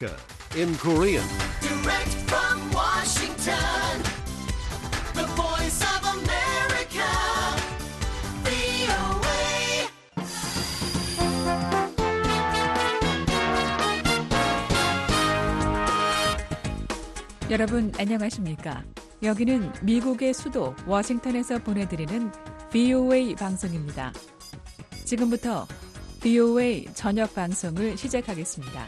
in Korean. Direct from Washington, the voice of America, VOA. 여러분 안녕하십니까? 여기는 미국의 수도 워싱턴에서 보내드리는 VOA 방송입니다. 지금부터 VOA 저녁 방송을 시작하겠습니다.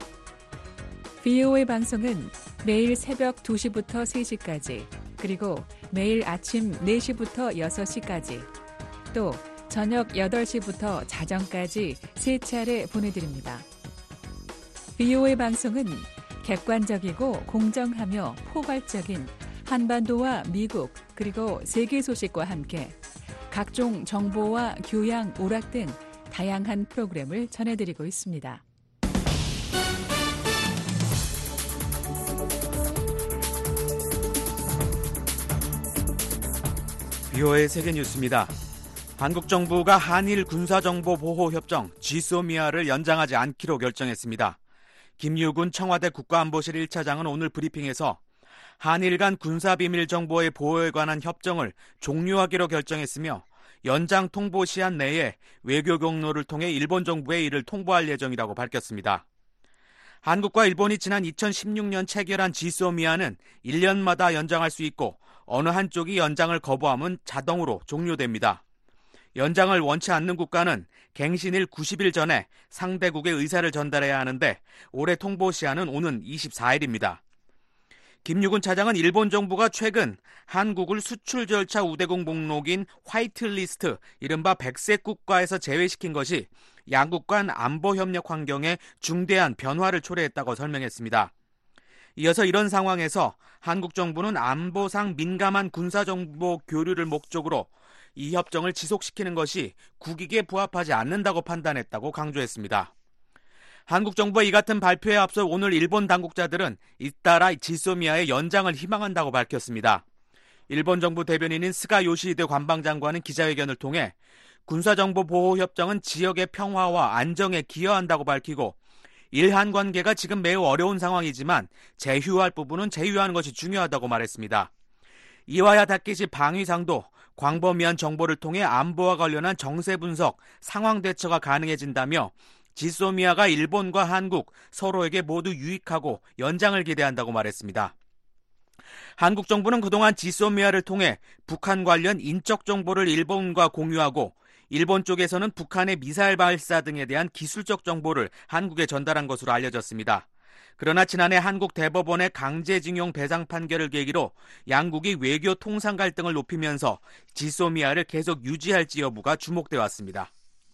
VOA 방송은 매일 새벽 2시부터 3시까지, 그리고 매일 아침 4시부터 6시까지, 또 저녁 8시부터 자정까지 3차례 보내드립니다. VOA 방송은 객관적이고 공정하며 포괄적인 한반도와 미국 그리고 세계 소식과 함께 각종 정보와 교양, 오락 등 다양한 프로그램을 전해드리고 있습니다. VOA 세계 뉴스입니다. 한국 정부가 한일 군사정보보호협정 GSOMIA를 연장하지 않기로 결정했습니다. 김유군 청와대 국가안보실 1차장은 오늘 브리핑에서 한일 간 군사비밀 정보의 보호에 관한 협정을 종료하기로 결정했으며 연장 통보 시한 내에 외교 경로를 통해 일본 정부에 이를 통보할 예정이라고 밝혔습니다. 한국과 일본이 지난 2016년 체결한 GSOMIA는 1년마다 연장할 수 있고 어느 한쪽이 연장을 거부하면 자동으로 종료됩니다. 연장을 원치 않는 국가는 갱신일 90일 전에 상대국의 의사를 전달해야 하는데 올해 통보 시한은 오는 24일입니다. 김유군 차장은 일본 정부가 최근 한국을 수출 절차 우대국 목록인 화이트리스트, 이른바 백색 국가에서 제외시킨 것이 양국 간 안보 협력 환경에 중대한 변화를 초래했다고 설명했습니다. 이어서 이런 상황에서 한국 정부는 안보상 민감한 군사정보 교류를 목적으로 이 협정을 지속시키는 것이 국익에 부합하지 않는다고 판단했다고 강조했습니다. 한국 정부의 이 같은 발표에 앞서 오늘 일본 당국자들은 잇따라 GSOMIA의 연장을 희망한다고 밝혔습니다. 일본 정부 대변인인 스가 요시히데 관방장관은 기자회견을 통해 군사정보보호협정은 지역의 평화와 안정에 기여한다고 밝히고 일한 관계가 지금 매우 어려운 상황이지만 제휴할 부분은 제휴하는 것이 중요하다고 말했습니다. 이와야 다케시 방위상도 광범위한 정보를 통해 안보와 관련한 정세 분석, 상황 대처가 가능해진다며 GSOMIA가 일본과 한국 서로에게 모두 유익하고 연장을 기대한다고 말했습니다. 한국 정부는 그동안 GSOMIA를 통해 북한 관련 인적 정보를 일본과 공유하고 일본 쪽에서는 북한의 미사일 발사 등에 대한 기술적 정보를 한국에 전달한 것으로 알려졌습니다. 그러나 지난해 한국 대법원의 강제징용 배상 판결을 계기로 양국이 외교 통상 갈등을 높이면서 GSOMIA를 계속 유지할지 여부가 주목돼 왔습니다.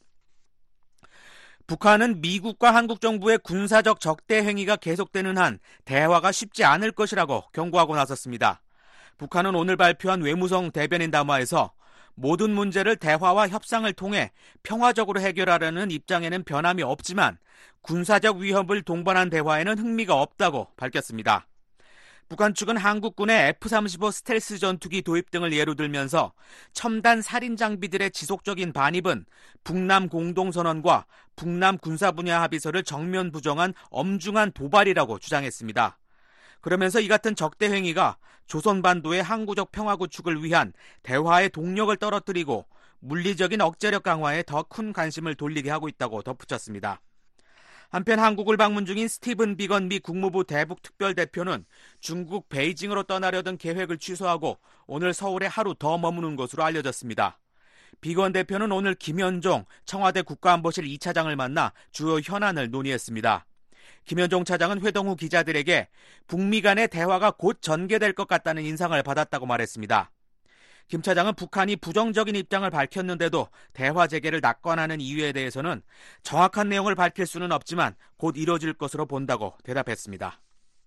북한은 미국과 한국 정부의 군사적 적대 행위가 계속되는 한 대화가 쉽지 않을 것이라고 경고하고 나섰습니다. 북한은 오늘 발표한 외무성 대변인 담화에서 모든 문제를 대화와 협상을 통해 평화적으로 해결하려는 입장에는 변함이 없지만 군사적 위협을 동반한 대화에는 흥미가 없다고 밝혔습니다. 북한 측은 한국군의 F-35 스텔스 전투기 도입 등을 예로 들면서 첨단 살인 장비들의 지속적인 반입은 북남 공동선언과 북남 군사 분야 합의서를 정면 부정한 엄중한 도발이라고 주장했습니다. 그러면서 이 같은 적대 행위가 조선반도의 항구적 평화 구축을 위한 대화의 동력을 떨어뜨리고 물리적인 억제력 강화에 더 큰 관심을 돌리게 하고 있다고 덧붙였습니다. 한편 한국을 방문 중인 스티븐 비건 미 국무부 대북 특별대표는 중국 베이징으로 떠나려던 계획을 취소하고 오늘 서울에 하루 더 머무는 것으로 알려졌습니다. 비건 대표는 오늘 김현종 청와대 국가안보실 2차장을 만나 주요 현안을 논의했습니다. 김현종 차장은 회동 후 기자들에게 북미 간의 대화가 곧 전개될 것 같다는 인상을 받았다고 말했습니다. 김 차장은 북한이 부정적인 입장을 밝혔는데도 대화 재개를 낙관하는 이유에 대해서는 정확한 내용을 밝힐 수는 없지만 곧 이뤄질 것으로 본다고 대답했습니다.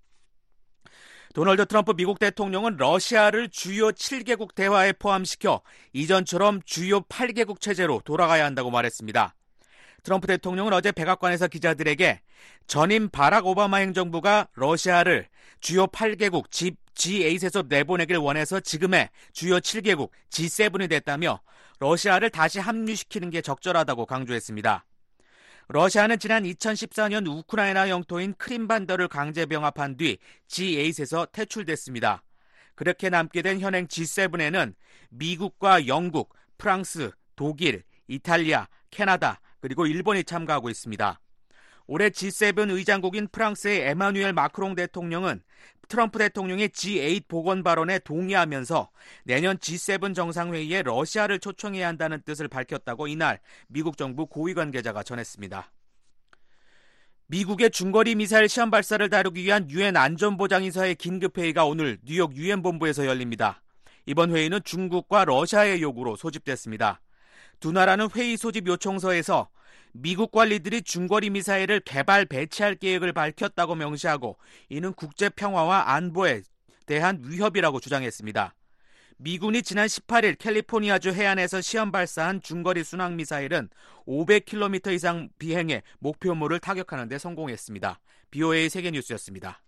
도널드 트럼프 미국 대통령은 러시아를 주요 7개국 대화에 포함시켜 이전처럼 주요 8개국 체제로 돌아가야 한다고 말했습니다. 트럼프 대통령은 어제 백악관에서 기자들에게 전임 바락 오바마 행정부가 러시아를 주요 8개국 G8에서 내보내길 원해서 지금의 주요 7개국 G7이 됐다며 러시아를 다시 합류시키는 게 적절하다고 강조했습니다. 러시아는 지난 2014년 우크라이나 영토인 크림반도를 강제 병합한 뒤 G8에서 퇴출됐습니다. 그렇게 남게 된 현행 G7에는 미국과 영국, 프랑스, 독일, 이탈리아, 캐나다, 그리고 일본이 참가하고 있습니다. 올해 G7 의장국인 프랑스의 에마누엘 마크롱 대통령은 트럼프 대통령의 G8 복원 발언에 동의하면서 내년 G7 정상회의에 러시아를 초청해야 한다는 뜻을 밝혔다고 이날 미국 정부 고위 관계자가 전했습니다. 미국의 중거리 미사일 시험 발사를 다루기 위한 유엔 안전보장이사의 긴급회의가 오늘 뉴욕 유엔 본부에서 열립니다. 이번 회의는 중국과 러시아의 요구로 소집됐습니다. 두 나라는 회의 소집 요청서에서 미국 관리들이 중거리 미사일을 개발 배치할 계획을 밝혔다고 명시하고 이는 국제 평화와 안보에 대한 위협이라고 주장했습니다. 미군이 지난 18일 캘리포니아주 해안에서 시험 발사한 중거리 순항 미사일은 500km 이상 비행해 목표물을 타격하는 데 성공했습니다. BOA 세계뉴스였습니다.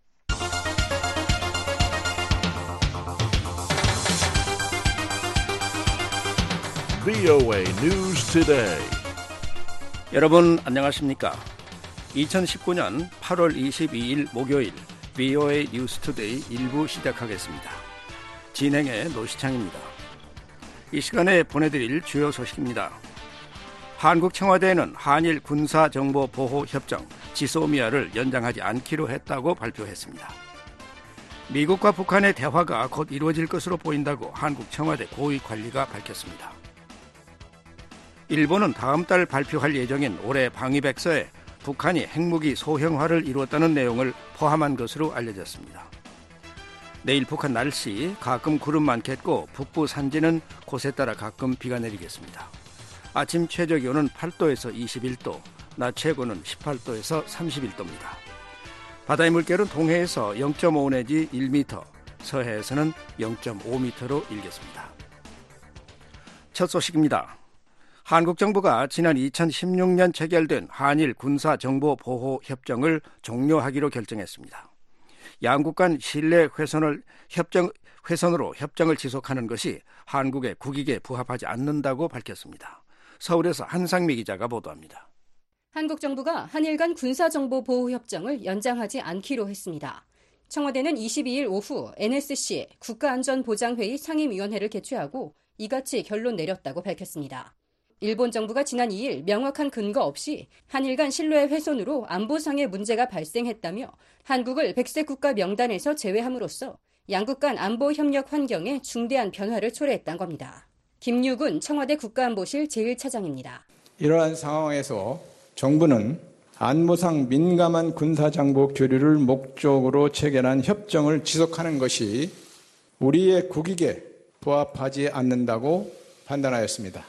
BOA News Today. 여러분 안녕하십니까? 2019년 8월 22일 목요일 BOA 뉴스 투데이 1부 시작하겠습니다. 진행의 노시창입니다. 이 시간에 보내드릴 주요 소식입니다. 한국 청와대는 한일 군사정보보호협정 지소미아를 연장하지 않기로 했다고 발표했습니다. 미국과 북한의 대화가 곧 이루어질 것으로 보인다고 한국 청와대 고위 관리가 밝혔습니다. 일본은 다음 달 발표할 예정인 올해 방위백서에 북한이 핵무기 소형화를 이루었다는 내용을 포함한 것으로 알려졌습니다. 내일 북한 날씨 가끔 구름 많겠고 북부 산지는 곳에 따라 가끔 비가 내리겠습니다. 아침 최저기온은 8도에서 21도, 낮 최고는 18도에서 31도입니다. 바다의 물결은 동해에서 0.5 내지 1m, 서해에서는 0.5m로 일겠습니다. 첫 소식입니다. 한국 정부가 지난 2016년 체결된 한일 군사정보보호협정을 종료하기로 결정했습니다. 양국 간 신뢰 훼손으로 협정을 지속하는 것이 한국의 국익에 부합하지 않는다고 밝혔습니다. 서울에서 한상미 기자가 보도합니다. 한국 정부가 한일 간 군사정보보호협정을 연장하지 않기로 했습니다. 청와대는 22일 오후 NSC 국가안전보장회의 상임위원회를 개최하고 이같이 결론 내렸다고 밝혔습니다. 일본 정부가 지난 2일 명확한 근거 없이 한일 간 신뢰 훼손으로 안보상의 문제가 발생했다며 한국을 백색 국가 명단에서 제외함으로써 양국 간 안보 협력 환경에 중대한 변화를 초래했다는 겁니다. 김유군 청와대 국가안보실 제1차장입니다. 이러한 상황에서 정부는 안보상 민감한 군사정보 교류를 목적으로 체결한 협정을 지속하는 것이 우리의 국익에 부합하지 않는다고 판단하였습니다.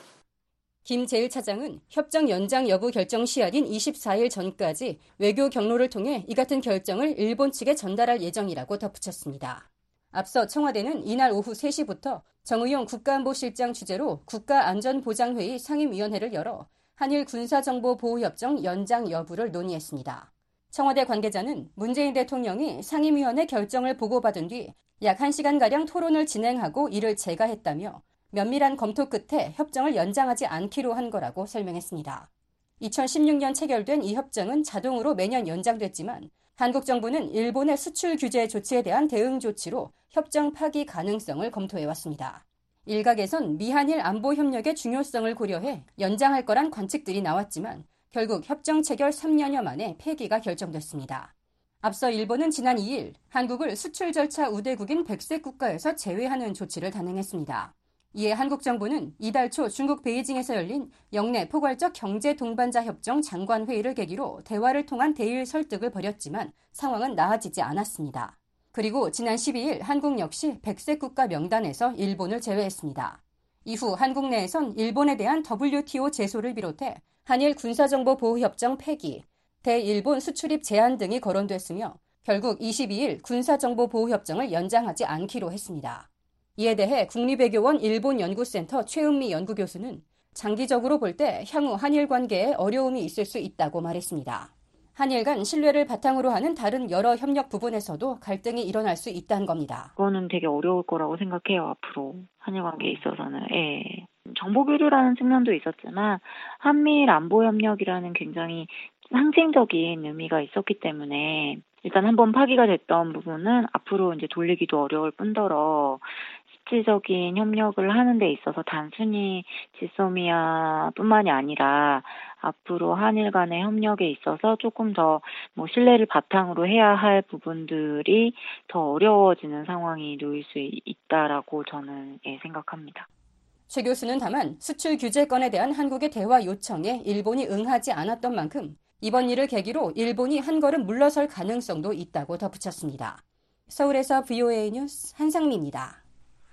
김 제1차장은 협정 연장 여부 결정 시한인 24일 전까지 외교 경로를 통해 이 같은 결정을 일본 측에 전달할 예정이라고 덧붙였습니다. 앞서 청와대는 이날 오후 3시부터 정의용 국가안보실장 주재로 국가안전보장회의 상임위원회를 열어 한일 군사정보보호협정 연장 여부를 논의했습니다. 청와대 관계자는 문재인 대통령이 상임위원회 결정을 보고받은 뒤 약 1시간가량 토론을 진행하고 이를 재가했다며 면밀한 검토 끝에 협정을 연장하지 않기로 한 거라고 설명했습니다. 2016년 체결된 이 협정은 자동으로 매년 연장됐지만 한국 정부는 일본의 수출 규제 조치에 대한 대응 조치로 협정 파기 가능성을 검토해왔습니다. 일각에선 미한일 안보 협력의 중요성을 고려해 연장할 거란 관측들이 나왔지만 결국 협정 체결 3년여 만에 폐기가 결정됐습니다. 앞서 일본은 지난 2일 한국을 수출 절차 우대국인 백색 국가에서 제외하는 조치를 단행했습니다. 이에 한국 정부는 이달 초 중국 베이징에서 열린 영내 포괄적 경제 동반자 협정 장관 회의를 계기로 대화를 통한 대일 설득을 벌였지만 상황은 나아지지 않았습니다. 그리고 지난 12일 한국 역시 백색 국가 명단에서 일본을 제외했습니다. 이후 한국 내에선 일본에 대한 WTO 제소를 비롯해 한일 군사정보보호협정 폐기, 대일본 수출입 제한 등이 거론됐으며 결국 22일 군사정보보호협정을 연장하지 않기로 했습니다. 이에 대해 국립외교원 일본연구센터 최은미 연구교수는 장기적으로 볼 때 향후 한일 관계에 어려움이 있을 수 있다고 말했습니다. 한일 간 신뢰를 바탕으로 하는 다른 여러 협력 부분에서도 갈등이 일어날 수 있다는 겁니다. 그거는 되게 어려울 거라고 생각해요, 앞으로. 한일 관계에 있어서는. 정보 교류라는 측면도 있었지만 한미일 안보 협력이라는 굉장히 상징적인 의미가 있었기 때문에 일단 한번 파기가 됐던 부분은 앞으로 이제 돌리기도 어려울 뿐더러 실질적인 협력을 하는 데 있어서 단순히 지소미아뿐만이 아니라 앞으로 한일 간의 협력에 있어서 조금 더 신뢰를 바탕으로 해야 할 부분들이 더 어려워지는 상황이 놓일 수 있다라고 저는 생각합니다. 최 교수는 다만 수출 규제권에 대한 한국의 대화 요청에 일본이 응하지 않았던 만큼 이번 일을 계기로 일본이 한 걸음 물러설 가능성도 있다고 덧붙였습니다. 서울에서 VOA 뉴스 한상미입니다.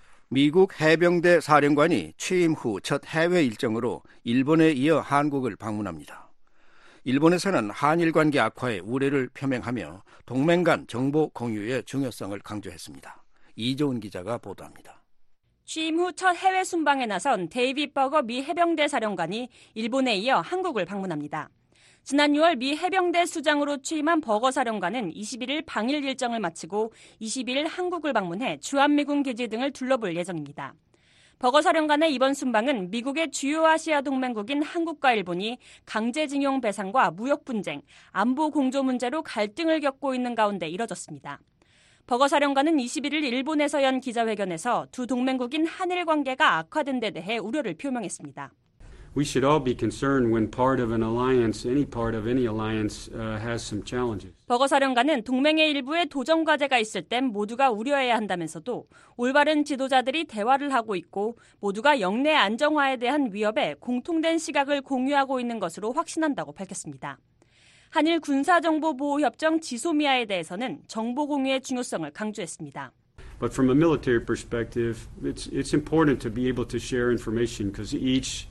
미국 해병대 사령관이 취임 후 첫 해외 일정으로 일본에 이어 한국을 방문합니다. 일본에서는 한일 관계 악화에 우려를 표명하며 동맹 간 정보 공유의 중요성을 강조했습니다. 이조은 기자가 보도합니다. 취임 후 첫 해외 순방에 나선 데이빗 버거 미 해병대 사령관이 일본에 이어 한국을 방문합니다. 지난 6월 미 해병대 수장으로 취임한 버거 사령관은 21일 방일 일정을 마치고 22일 한국을 방문해 주한미군 기지 등을 둘러볼 예정입니다. 버거 사령관의 이번 순방은 미국의 주요 아시아 동맹국인 한국과 일본이 강제징용 배상과 무역 분쟁, 안보 공조 문제로 갈등을 겪고 있는 가운데 이뤄졌습니다. 버거 사령관은 21일 일본에서 연 기자회견에서 두 동맹국인 한일 관계가 악화된 데 대해 우려를 표명했습니다. We should all be concerned when part of an alliance, any part of any alliance, has some challenges. 버거 사령관은 동맹의 일부에 도전 과제가 있을 땐 모두가 우려해야 한다면서도 올바른 지도자들이 대화를 하고 있고 모두가 영내 안정화에 대한 위협에 공통된 시각을 공유하고 있는 것으로 확신한다고 밝혔습니다. 한일 군사정보보호협정 지소미아에 대해서는 정보 공유의 중요성을 강조했습니다. But from a military perspective, it's important to be able to share information because each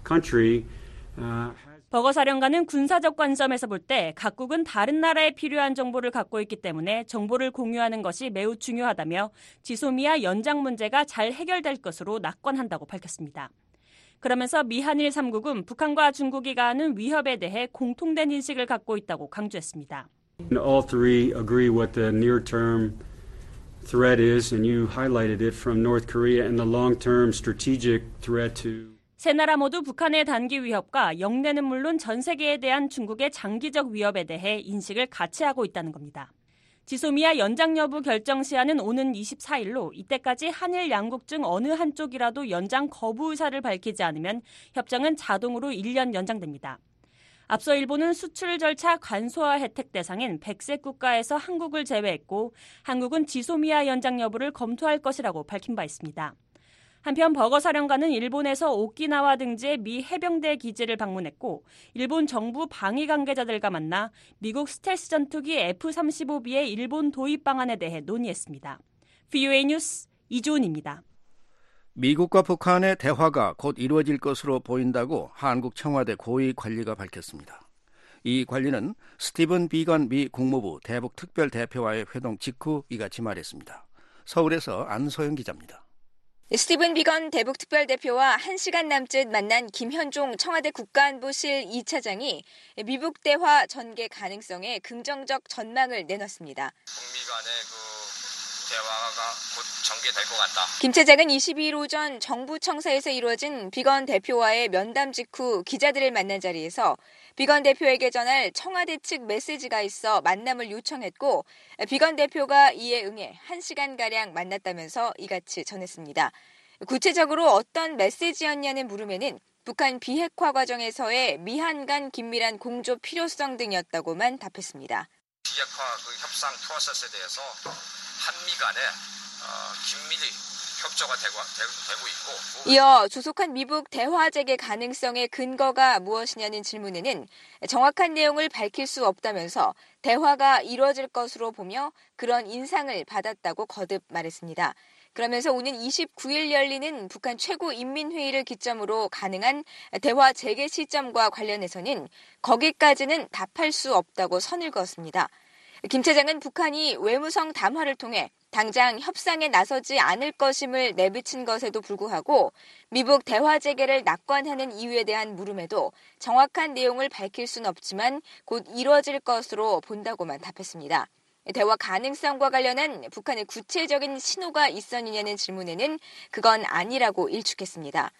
버거 사령관은 군사적 관점에서 볼 때 각국은 다른 나라에 필요한 정보를 갖고 있기 때문에 정보를 공유하는 것이 매우 중요하다며 지소미아 연장 문제가 잘 해결될 것으로 낙관한다고 밝혔습니다. 그러면서 미한일 3국은 북한과 중국이 가하는 위협에 대해 공통된 인식을 갖고 있다고 강조했습니다. All three agree what the near-term threat is, and you highlighted it from North Korea and the long-term strategic threat to 세 나라 모두 북한의 단기 위협과 영내는 물론 전 세계에 대한 중국의 장기적 위협에 대해 인식을 같이 하고 있다는 겁니다. 지소미아 연장 여부 결정 시한은 오는 24일로 이때까지 한일 양국 중 어느 한쪽이라도 연장 거부 의사를 밝히지 않으면 협정은 자동으로 1년 연장됩니다. 앞서 일본은 수출 절차 간소화 혜택 대상인 100세 국가에서 한국을 제외했고 한국은 지소미아 연장 여부를 검토할 것이라고 밝힌 바 있습니다. 한편 버거 사령관은 일본에서 오키나와 등지의 미 해병대 기지를 방문했고 일본 정부 방위 관계자들과 만나 미국 스텔스 전투기 F-35B의 일본 도입 방안에 대해 논의했습니다. VOA 뉴스 이조은입니다. 미국과 북한의 대화가 곧 이루어질 것으로 보인다고 한국 청와대 고위 관리가 밝혔습니다. 이 관리는 스티븐 비건 미 국무부 대북 특별대표와의 회동 직후 이같이 말했습니다. 서울에서 안소영 기자입니다. 스티븐 비건 대북특별대표와 1시간 남짓 만난 김현종 청와대 국가안보실 2차장이 미북 대화 전개 가능성에 긍정적 전망을 내놨습니다. 북미 간의 대화가 곧 전개될 것 같다. 김 차장은 22일 오전 정부 청사에서 이루어진 비건 대표와의 면담 직후 기자들을 만난 자리에서 비건 대표에게 전할 청와대 측 메시지가 있어 만남을 요청했고 비건 대표가 이에 응해 1시간가량 만났다면서 이같이 전했습니다. 구체적으로 어떤 메시지였냐는 물음에는 북한 비핵화 과정에서의 미한 간 긴밀한 공조 필요성 등이었다고만 답했습니다. 비핵화 협상 프로세스에 대해서 한미 간에 긴밀히 협조가 되고 있고 이어 조속한 미북 대화 재개 가능성의 근거가 무엇이냐는 질문에는 정확한 내용을 밝힐 수 없다면서 대화가 이루어질 것으로 보며 그런 인상을 받았다고 거듭 말했습니다. 그러면서 오는 29일 열리는 북한 최고인민회의를 기점으로 가능한 대화 재개 시점과 관련해서는 거기까지는 답할 수 없다고 선을 그었습니다. 김 차장은 북한이 외무성 담화를 통해 당장 협상에 나서지 않을 것임을 내비친 것에도 불구하고 미북 대화 재개를 낙관하는 이유에 대한 물음에도 정확한 내용을 밝힐 수는 없지만 곧 이루어질 것으로 본다고만 답했습니다. 대화 가능성과 관련한 북한의 구체적인 신호가 있었느냐는 질문에는 그건 아니라고 일축했습니다.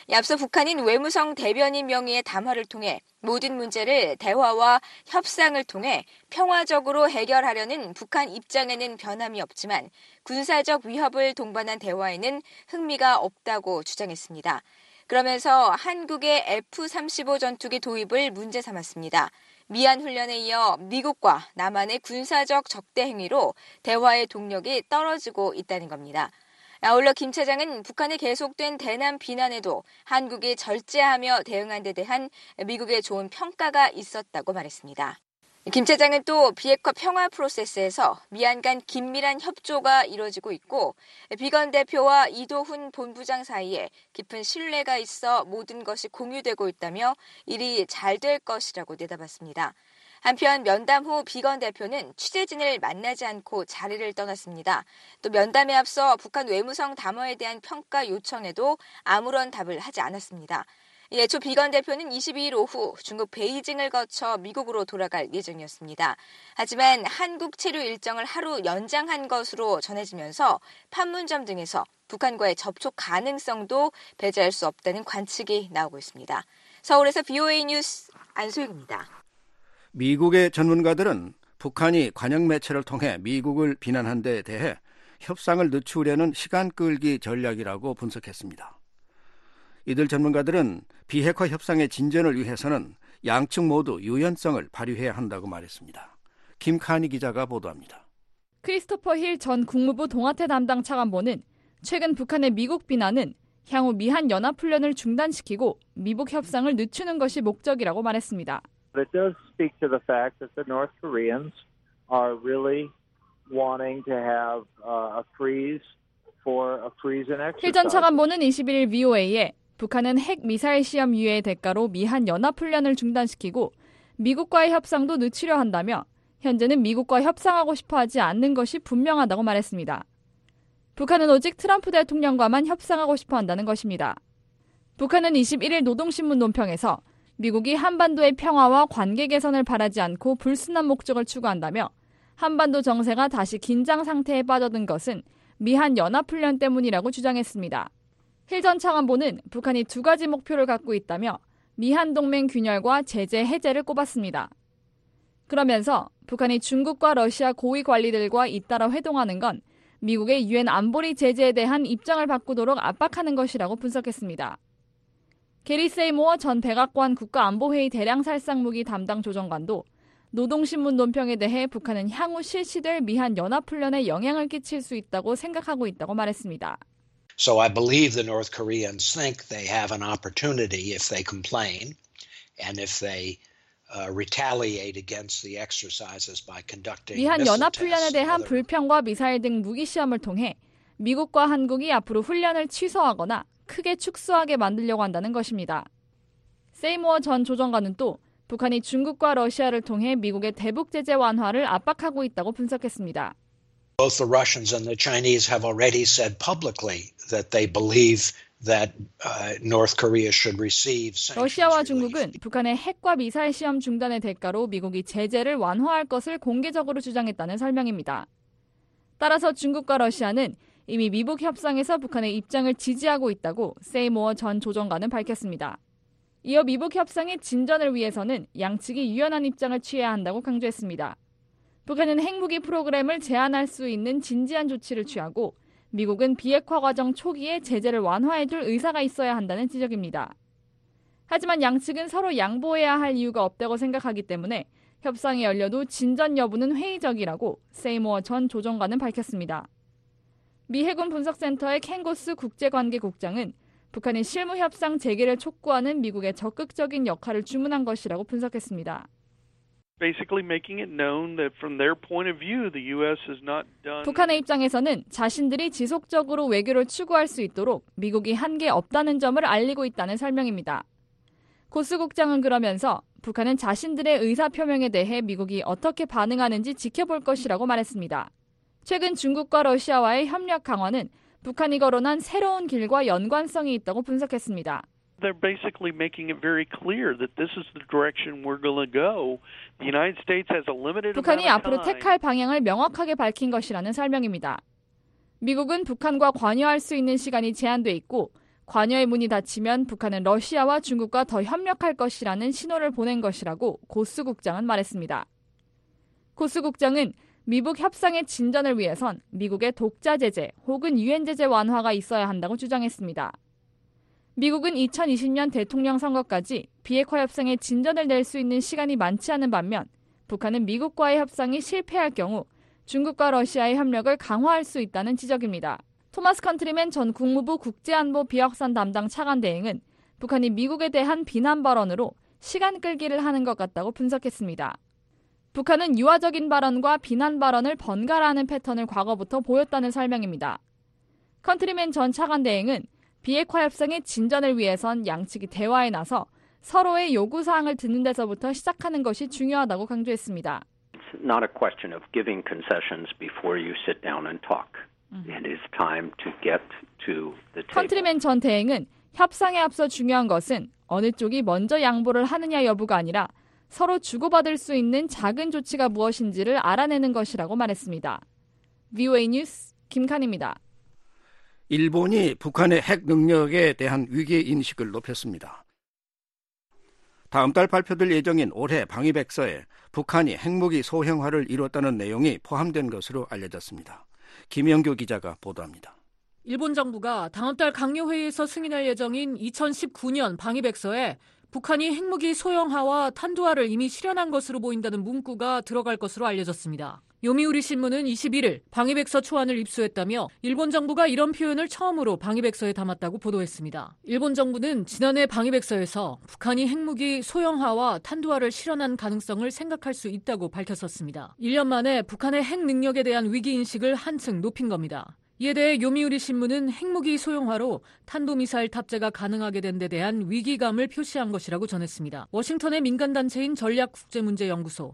앞서 북한인 외무성 대변인 명의의 담화를 통해 모든 문제를 대화와 협상을 통해 평화적으로 해결하려는 북한 입장에는 변함이 없지만 군사적 위협을 동반한 대화에는 흥미가 없다고 주장했습니다. 그러면서 한국의 F-35 전투기 도입을 문제 삼았습니다. 미한 훈련에 이어 미국과 남한의 군사적 적대 행위로 대화의 동력이 떨어지고 있다는 겁니다. 아울러 김 차장은 북한의 계속된 대남 비난에도 한국이 절제하며 대응한 데 대한 미국의 좋은 평가가 있었다고 말했습니다. 김 차장은 또 비핵화 평화 프로세스에서 미한 간 긴밀한 협조가 이루어지고 있고 비건 대표와 이도훈 본부장 사이에 깊은 신뢰가 있어 모든 것이 공유되고 있다며 일이 잘 될 것이라고 내다봤습니다. 한편 면담 후 비건 대표는 취재진을 만나지 않고 자리를 떠났습니다. 또 면담에 앞서 북한 외무성 담화에 대한 평가 요청에도 아무런 답을 하지 않았습니다. 애초 비건 대표는 22일 오후 중국 베이징을 거쳐 미국으로 돌아갈 예정이었습니다. 하지만 한국 체류 일정을 하루 연장한 것으로 전해지면서 판문점 등에서 북한과의 접촉 가능성도 배제할 수 없다는 관측이 나오고 있습니다. 서울에서 BOA 뉴스 안소영입니다. 미국의 전문가들은 북한이 관영 매체를 통해 미국을 비난한 데 대해 협상을 늦추려는 시간 끌기 전략이라고 분석했습니다. 이들 전문가들은 비핵화 협상의 진전을 위해서는 양측 모두 유연성을 발휘해야 한다고 말했습니다. 김카니 기자가 보도합니다. 크리스토퍼 힐 전 국무부 동아태 담당 차관보는 최근 북한의 미국 비난은 향후 미한 연합훈련을 중단시키고 미북 협상을 늦추는 것이 목적이라고 말했습니다. But it does speak to the fact that the North Koreans are really wanting to have a freeze for a freeze and exercise. 힐 전 차관보는 21일 VOA에 북한은 핵 미사일 시험 유예의 대가로 미한 연합훈련을 중단시키고 미국과의 협상도 늦추려 한다며 현재는 미국과 협상하고 싶어하지 않는 것이 분명하다고 말했습니다. 북한은 오직 트럼프 대통령과만 협상하고 싶어한다는 것입니다. 북한은 21일 노동신문 논평에서 미국이 한반도의 평화와 관계 개선을 바라지 않고 불순한 목적을 추구한다며 한반도 정세가 다시 긴장 상태에 빠져든 것은 미한 연합훈련 때문이라고 주장했습니다. 힐 전 차관보는 북한이 두 가지 목표를 갖고 있다며 미한 동맹 균열과 제재 해제를 꼽았습니다. 그러면서 북한이 중국과 러시아 고위 관리들과 잇따라 회동하는 건 미국의 유엔 안보리 제재에 대한 입장을 바꾸도록 압박하는 것이라고 분석했습니다. 게리 세이모어 전 백악관 국가안보회의 대량살상무기 담당 조정관도 노동신문 논평에 대해 북한은 향후 실시될 미한 연합훈련에 영향을 끼칠 수 있다고 생각하고 있다고 말했습니다. So I believe the North Koreans think they have an opportunity if they complain and if they retaliate against the exercises by conducting 미한 missile 연합훈련에 tests. 대한 불평과 미사일 등 무기 시험을 통해 미국과 한국이 앞으로 훈련을 취소하거나 크게 축소하게 만들려고 한다는 것입니다. 세이모어 전 조정관은 또 북한이 중국과 러시아를 통해 미국의 대북 제재 완화를 압박하고 있다고 분석했습니다. Both the Russians and the Chinese have already said publicly that they believe that North Korea should receive sanctions. 러시아와 중국은 북한의 핵과 미사일 시험 중단의 대가로 미국이 제재를 완화할 것을 공개적으로 주장했다는 설명입니다. 따라서 중국과 러시아는 이미 미북 협상에서 북한의 입장을 지지하고 있다고 세이모어 전 조정관은 밝혔습니다. 이어 미북 협상의 진전을 위해서는 양측이 유연한 입장을 취해야 한다고 강조했습니다. 북한은 핵무기 프로그램을 제한할 수 있는 진지한 조치를 취하고 미국은 비핵화 과정 초기에 제재를 완화해줄 의사가 있어야 한다는 지적입니다. 하지만 양측은 서로 양보해야 할 이유가 없다고 생각하기 때문에 협상이 열려도 진전 여부는 회의적이라고 세이모어 전 조정관은 밝혔습니다. 미 해군 분석센터의 켄고스 국제관계국장은 북한이 실무 협상 재개를 촉구하는 미국의 적극적인 역할을 주문한 것이라고 분석했습니다. Basically making it known that from their point of view, the U.S. has not done. 북한의 입장에서는 자신들이 지속적으로 외교를 추구할 수 있도록 미국이 한 게 없다는 점을 알리고 있다는 설명입니다. 고스 국장은 그러면서 북한은 자신들의 의사표명에 대해 미국이 어떻게 반응하는지 지켜볼 것이라고 말했습니다. 최근 중국과 러시아와의 협력 강화는 북한이 거론한 새로운 길과 연관성이 있다고 분석했습니다. They're basically making it very clear that this is the direction we're going to go. The United States has a limited 북한이 amount of 앞으로 time. 택할 방향을 명확하게 밝힌 것이라는 설명입니다. 미국은 북한과 관여할 수 있는 시간이 제한돼 있고 관여의 문이 닫히면 북한은 러시아와 중국과 더 협력할 것이라는 신호를 보낸 것이라고 고스 국장은 말했습니다. 고스 국장은 미북 협상의 진전을 위해선 미국의 독자 제재 혹은 유엔 제재 완화가 있어야 한다고 주장했습니다. 미국은 2020년 대통령 선거까지 비핵화 협상의 진전을 낼 수 있는 시간이 많지 않은 반면 북한은 미국과의 협상이 실패할 경우 중국과 러시아의 협력을 강화할 수 있다는 지적입니다. 토마스 컨트리맨 전 국무부 국제안보 비확산 담당 차관 대행은 북한이 미국에 대한 비난 발언으로 시간 끌기를 하는 것 같다고 분석했습니다. 북한은 유화적인 발언과 비난 발언을 번갈아 하는 패턴을 과거부터 보였다는 설명입니다. 컨트리맨 전 차관 대행은 비핵화 협상의 진전을 위해선 양측이 대화에 나서 서로의 요구사항을 듣는 데서부터 시작하는 것이 중요하다고 강조했습니다. It's not a question of giving concessions before you sit down and talk. It is time to get to the table. 컨트리맨 전 대행은 협상에 앞서 중요한 것은 어느 쪽이 먼저 양보를 하느냐 여부가 아니라 서로 주고받을 수 있는 작은 조치가 무엇인지를 알아내는 것이라고 말했습니다. VOA 뉴스 김칸입니다. 일본이 북한의 핵 능력에 대한 위기 인식을 높였습니다. 다음 달 발표될 예정인 올해 방위백서에 북한이 핵무기 소형화를 이뤘다는 내용이 포함된 것으로 알려졌습니다. 김영규 기자가 보도합니다. 일본 정부가 다음 달 강요회의에서 승인할 예정인 2019년 방위백서에 북한이 핵무기 소형화와 탄두화를 이미 실현한 것으로 보인다는 문구가 들어갈 것으로 알려졌습니다. 요미우리 신문은 21일 방위백서 초안을 입수했다며 일본 정부가 이런 표현을 처음으로 방위백서에 담았다고 보도했습니다. 일본 정부는 지난해 방위백서에서 북한이 핵무기 소형화와 탄두화를 실현한 가능성을 생각할 수 있다고 밝혔었습니다. 1년 만에 북한의 핵 능력에 대한 위기인식을 한층 높인 겁니다. 이에 대해 요미우리 신문은 핵무기 소형화로 탄도미사일 탑재가 가능하게 된 데 대한 위기감을 표시한 것이라고 전했습니다. 워싱턴의 민간단체인 전략국제문제연구소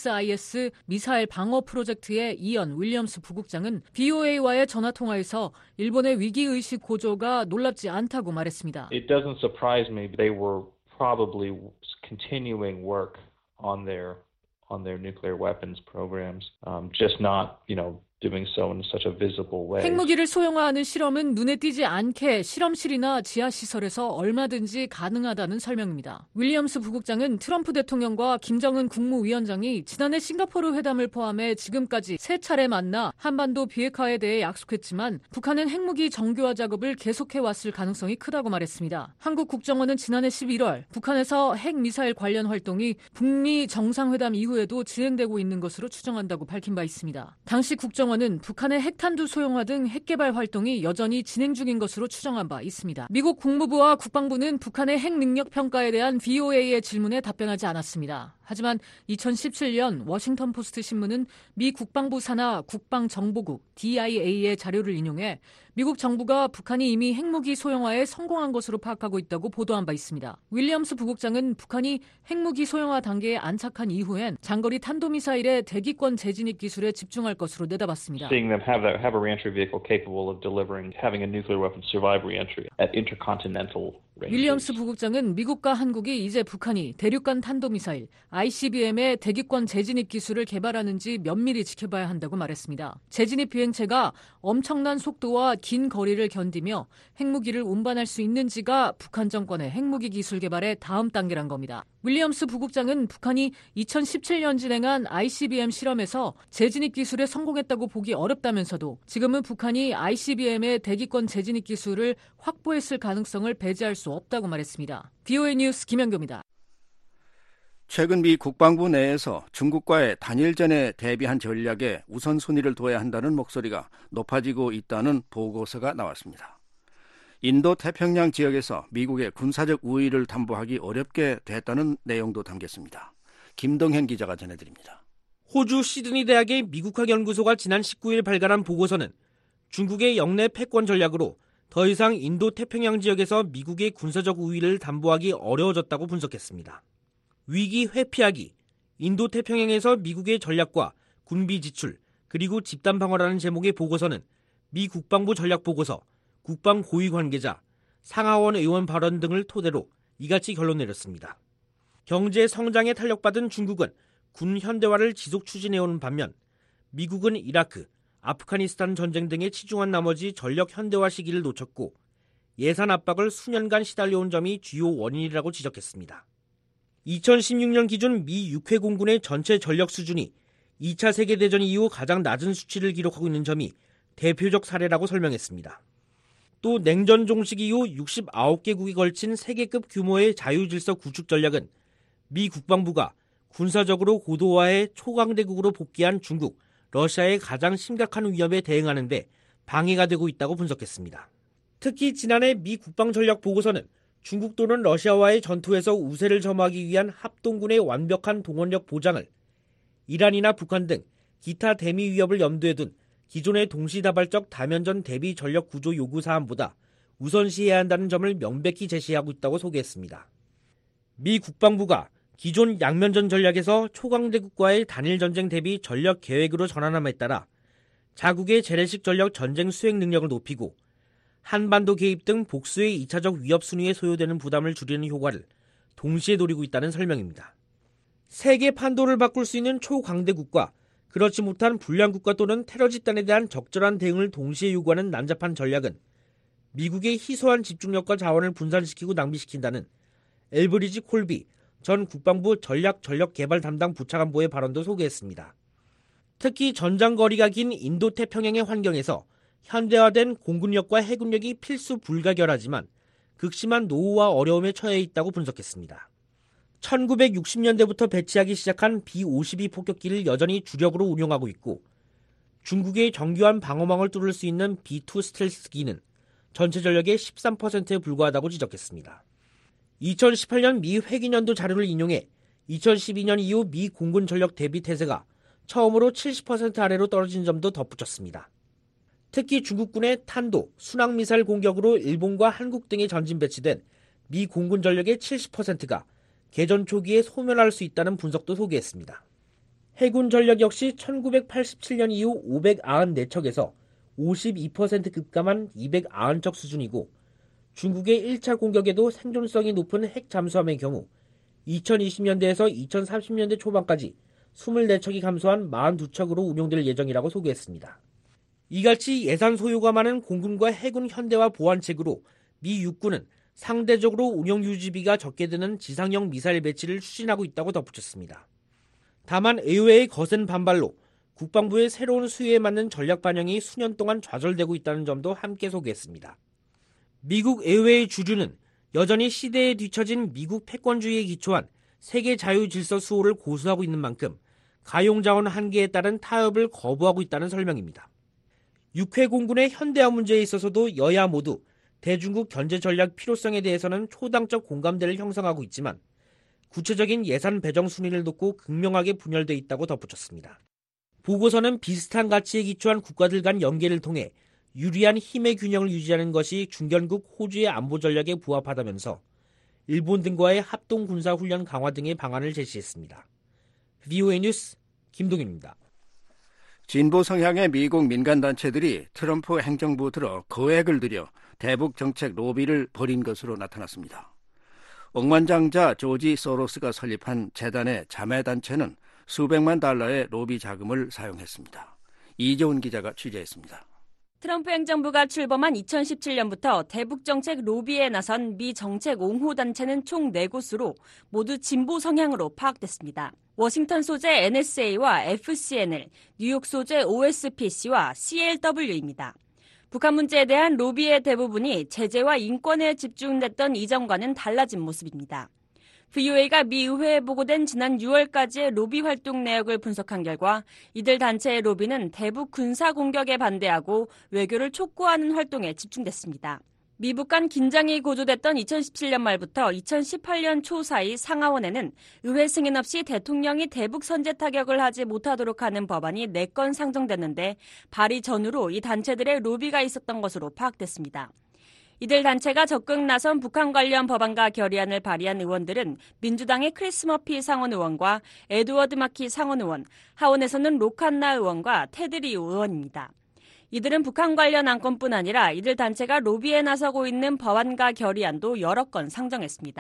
CSIS 미사일 방어 프로젝트의 이언 윌리엄스 부국장은 BOA와의 전화통화에서 일본의 위기의식 고조가 놀랍지 않다고 말했습니다. It doesn't surprise me. They were probably continuing work on their nuclear weapons programs, just not, doing so in such a visible way. 핵무기를 소형화하는 실험은 눈에 띄지 않게 실험실이나 지하시설에서 얼마든지 가능하다는 설명입니다. 윌리엄스 부국장은 트럼프 대통령과 김정은 국무위원장이 지난해 싱가포르 회담을 포함해 지금까지 3차례 만나 한반도 비핵화에 대해 약속했지만 북한은 핵무기 정교화 작업을 계속해왔을 가능성이 크다고 말했습니다. 한국 국정원은 지난해 11월 북한에서 핵미사일 관련 활동이 북미 정상회담 이후에도 진행되고 있는 것으로 추정한다고 밝힌 바 있습니다. 당시 국정원은 북한의 핵탄두 소형화 등 핵개발 활동이 여전히 진행 중인 것으로 추정한 바 있습니다. 미국 국무부와 국방부는 북한의 핵 능력 평가에 대한 VOA의 질문에 답변하지 않았습니다. 하지만 2017년 워싱턴 포스트 신문은 미 국방부 산하 국방정보국 DIA의 자료를 인용해 미국 정부가 북한이 이미 핵무기 소형화에 성공한 것으로 파악하고 있다고 보도한 바 있습니다. 윌리엄스 부국장은 북한이 핵무기 소형화 단계에 안착한 이후엔 장거리 탄도미사일의 대기권 재진입 기술에 집중할 것으로 내다봤습니다. Seeing them have a reentry vehicle capable of having a nuclear weapon survive reentry at intercontinental ranges. 윌리엄스 부국장은 미국과 한국이 이제 북한이 대륙간 탄도미사일 ICBM의 대기권 재진입 기술을 개발하는지 면밀히 지켜봐야 한다고 말했습니다. 재진입 비행체가 엄청난 속도와 긴 거리를 견디며 핵무기를 운반할 수 있는지가 북한 정권의 핵무기 기술 개발의 다음 단계란 겁니다. 윌리엄스 부국장은 북한이 2017년 진행한 ICBM 실험에서 재진입 기술에 성공했다고 보기 어렵다면서도 지금은 북한이 ICBM의 대기권 재진입 기술을 확보했을 가능성을 배제할 수 없다고 말했습니다. VOA 뉴스 김현교입니다. 최근 미 국방부 내에서 중국과의 단일전에 대비한 전략에 우선순위를 둬야 한다는 목소리가 높아지고 있다는 보고서가 나왔습니다. 인도 태평양 지역에서 미국의 군사적 우위를 담보하기 어렵게 됐다는 내용도 담겼습니다. 김동현 기자가 전해드립니다. 호주 시드니 대학의 미국학 연구소가 지난 19일 발간한 보고서는 중국의 영내 패권 전략으로 더 이상 인도 태평양 지역에서 미국의 군사적 우위를 담보하기 어려워졌다고 분석했습니다. 위기 회피하기, 인도 태평양에서 미국의 전략과 군비 지출, 그리고 집단 방어라는 제목의 보고서는 미 국방부 전략보고서, 국방 고위 관계자, 상하원 의원 발언 등을 토대로 이같이 결론 내렸습니다. 경제 성장에 탄력받은 중국은 군 현대화를 지속 추진해오는 반면 미국은 이라크, 아프가니스탄 전쟁 등에 치중한 나머지 전력 현대화 시기를 놓쳤고 예산 압박을 수년간 시달려온 점이 주요 원인이라고 지적했습니다. 2016년 기준 미 육해 공군의 전체 전력 수준이 2차 세계대전 이후 가장 낮은 수치를 기록하고 있는 점이 대표적 사례라고 설명했습니다. 또 냉전 종식 이후 69개국이 걸친 세계급 규모의 자유질서 구축 전략은 미 국방부가 군사적으로 고도화해 초강대국으로 복귀한 중국, 러시아의 가장 심각한 위협에 대응하는 데 방해가 되고 있다고 분석했습니다. 특히 지난해 미 국방전략 보고서는 중국 또는 러시아와의 전투에서 우세를 점하기 위한 합동군의 완벽한 동원력 보장을 이란이나 북한 등 기타 대미 위협을 염두에 둔 기존의 동시다발적 다면전 대비 전력 구조 요구 사안보다 우선시해야 한다는 점을 명백히 제시하고 있다고 소개했습니다. 미 국방부가 기존 양면전 전략에서 초강대국과의 단일전쟁 대비 전력 계획으로 전환함에 따라 자국의 재래식 전력 전쟁 수행 능력을 높이고 한반도 개입 등 복수의 2차적 위협 순위에 소요되는 부담을 줄이는 효과를 동시에 노리고 있다는 설명입니다. 세계 판도를 바꿀 수 있는 초강대국과 그렇지 못한 불량국가 또는 테러 집단에 대한 적절한 대응을 동시에 요구하는 난잡한 전략은 미국의 희소한 집중력과 자원을 분산시키고 낭비시킨다는 엘브리지 콜비 전 국방부 전략개발 담당 부차관보의 발언도 소개했습니다. 특히 전장거리가 긴 인도태평양의 환경에서 현대화된 공군력과 해군력이 필수 불가결하지만 극심한 노후와 어려움에 처해 있다고 분석했습니다. 1960년대부터 배치하기 시작한 B-52 폭격기를 여전히 주력으로 운용하고 있고 중국의 정교한 방어망을 뚫을 수 있는 B-2 스텔스기는 전체 전력의 13%에 불과하다고 지적했습니다. 2018년 미 회기년도 자료를 인용해 2012년 이후 미 공군 전력 대비 태세가 처음으로 70% 아래로 떨어진 점도 덧붙였습니다. 특히 중국군의 탄도, 순항미사일 공격으로 일본과 한국 등에 전진 배치된 미 공군 전력의 70%가 개전 초기에 소멸할 수 있다는 분석도 소개했습니다. 해군 전력 역시 1987년 이후 594척에서 52% 급감한 290척 수준이고 중국의 1차 공격에도 생존성이 높은 핵 잠수함의 경우 2020년대에서 2030년대 초반까지 24척이 감소한 42척으로 운용될 예정이라고 소개했습니다. 이같이 예산 소요가 많은 공군과 해군 현대화 보완책으로 미 육군은 상대적으로 운용 유지비가 적게 드는 지상형 미사일 배치를 추진하고 있다고 덧붙였습니다. 다만 의회의 거센 반발로 국방부의 새로운 수요에 맞는 전략 반영이 수년 동안 좌절되고 있다는 점도 함께 소개했습니다. 미국 의회의 주류는 여전히 시대에 뒤처진 미국 패권주의에 기초한 세계 자유 질서 수호를 고수하고 있는 만큼 가용자원 한계에 따른 타협을 거부하고 있다는 설명입니다. 육해 공군의 현대화 문제에 있어서도 여야 모두 대중국 견제 전략 필요성에 대해서는 초당적 공감대를 형성하고 있지만 구체적인 예산 배정 순위를 놓고 극명하게 분열돼 있다고 덧붙였습니다. 보고서는 비슷한 가치에 기초한 국가들 간 연계를 통해 유리한 힘의 균형을 유지하는 것이 중견국 호주의 안보 전략에 부합하다면서 일본 등과의 합동 군사 훈련 강화 등의 방안을 제시했습니다. VOA 뉴스 김동윤입니다. 진보 성향의 미국 민간단체들이 트럼프 행정부 들어 거액을 들여 대북 정책 로비를 벌인 것으로 나타났습니다. 억만장자 조지 소로스가 설립한 재단의 자매단체는 수백만 달러의 로비 자금을 사용했습니다. 이재훈 기자가 취재했습니다. 트럼프 행정부가 출범한 2017년부터 대북 정책 로비에 나선 미 정책 옹호 단체는 총 4곳으로 모두 진보 성향으로 파악됐습니다. 워싱턴 소재 NSA와 FCNL, 뉴욕 소재 OSPC와 CLW입니다. 북한 문제에 대한 로비의 대부분이 제재와 인권에 집중됐던 이전과는 달라진 모습입니다. VOA가 미 의회에 보고된 지난 6월까지의 로비 활동 내역을 분석한 결과 이들 단체의 로비는 대북 군사 공격에 반대하고 외교를 촉구하는 활동에 집중됐습니다. 미북 간 긴장이 고조됐던 2017년 말부터 2018년 초 사이 상하원에는 의회 승인 없이 대통령이 대북 선제 타격을 하지 못하도록 하는 법안이 4건 상정됐는데 발의 전후로 이 단체들의 로비가 있었던 것으로 파악됐습니다. 이들 단체가 적극 나선 북한 관련 법안과 결의안을 발의한 의원들은 민주당의 크리스 머피 상원 의원과 에드워드 마키 상원 의원, 하원에서는 로칸나 의원과 테드 리우 의원입니다. 이들은 북한 관련 안건뿐 아니라 이들 단체가 로비에 나서고 있는 법안과 결의안도 여러 건 상정했습니다.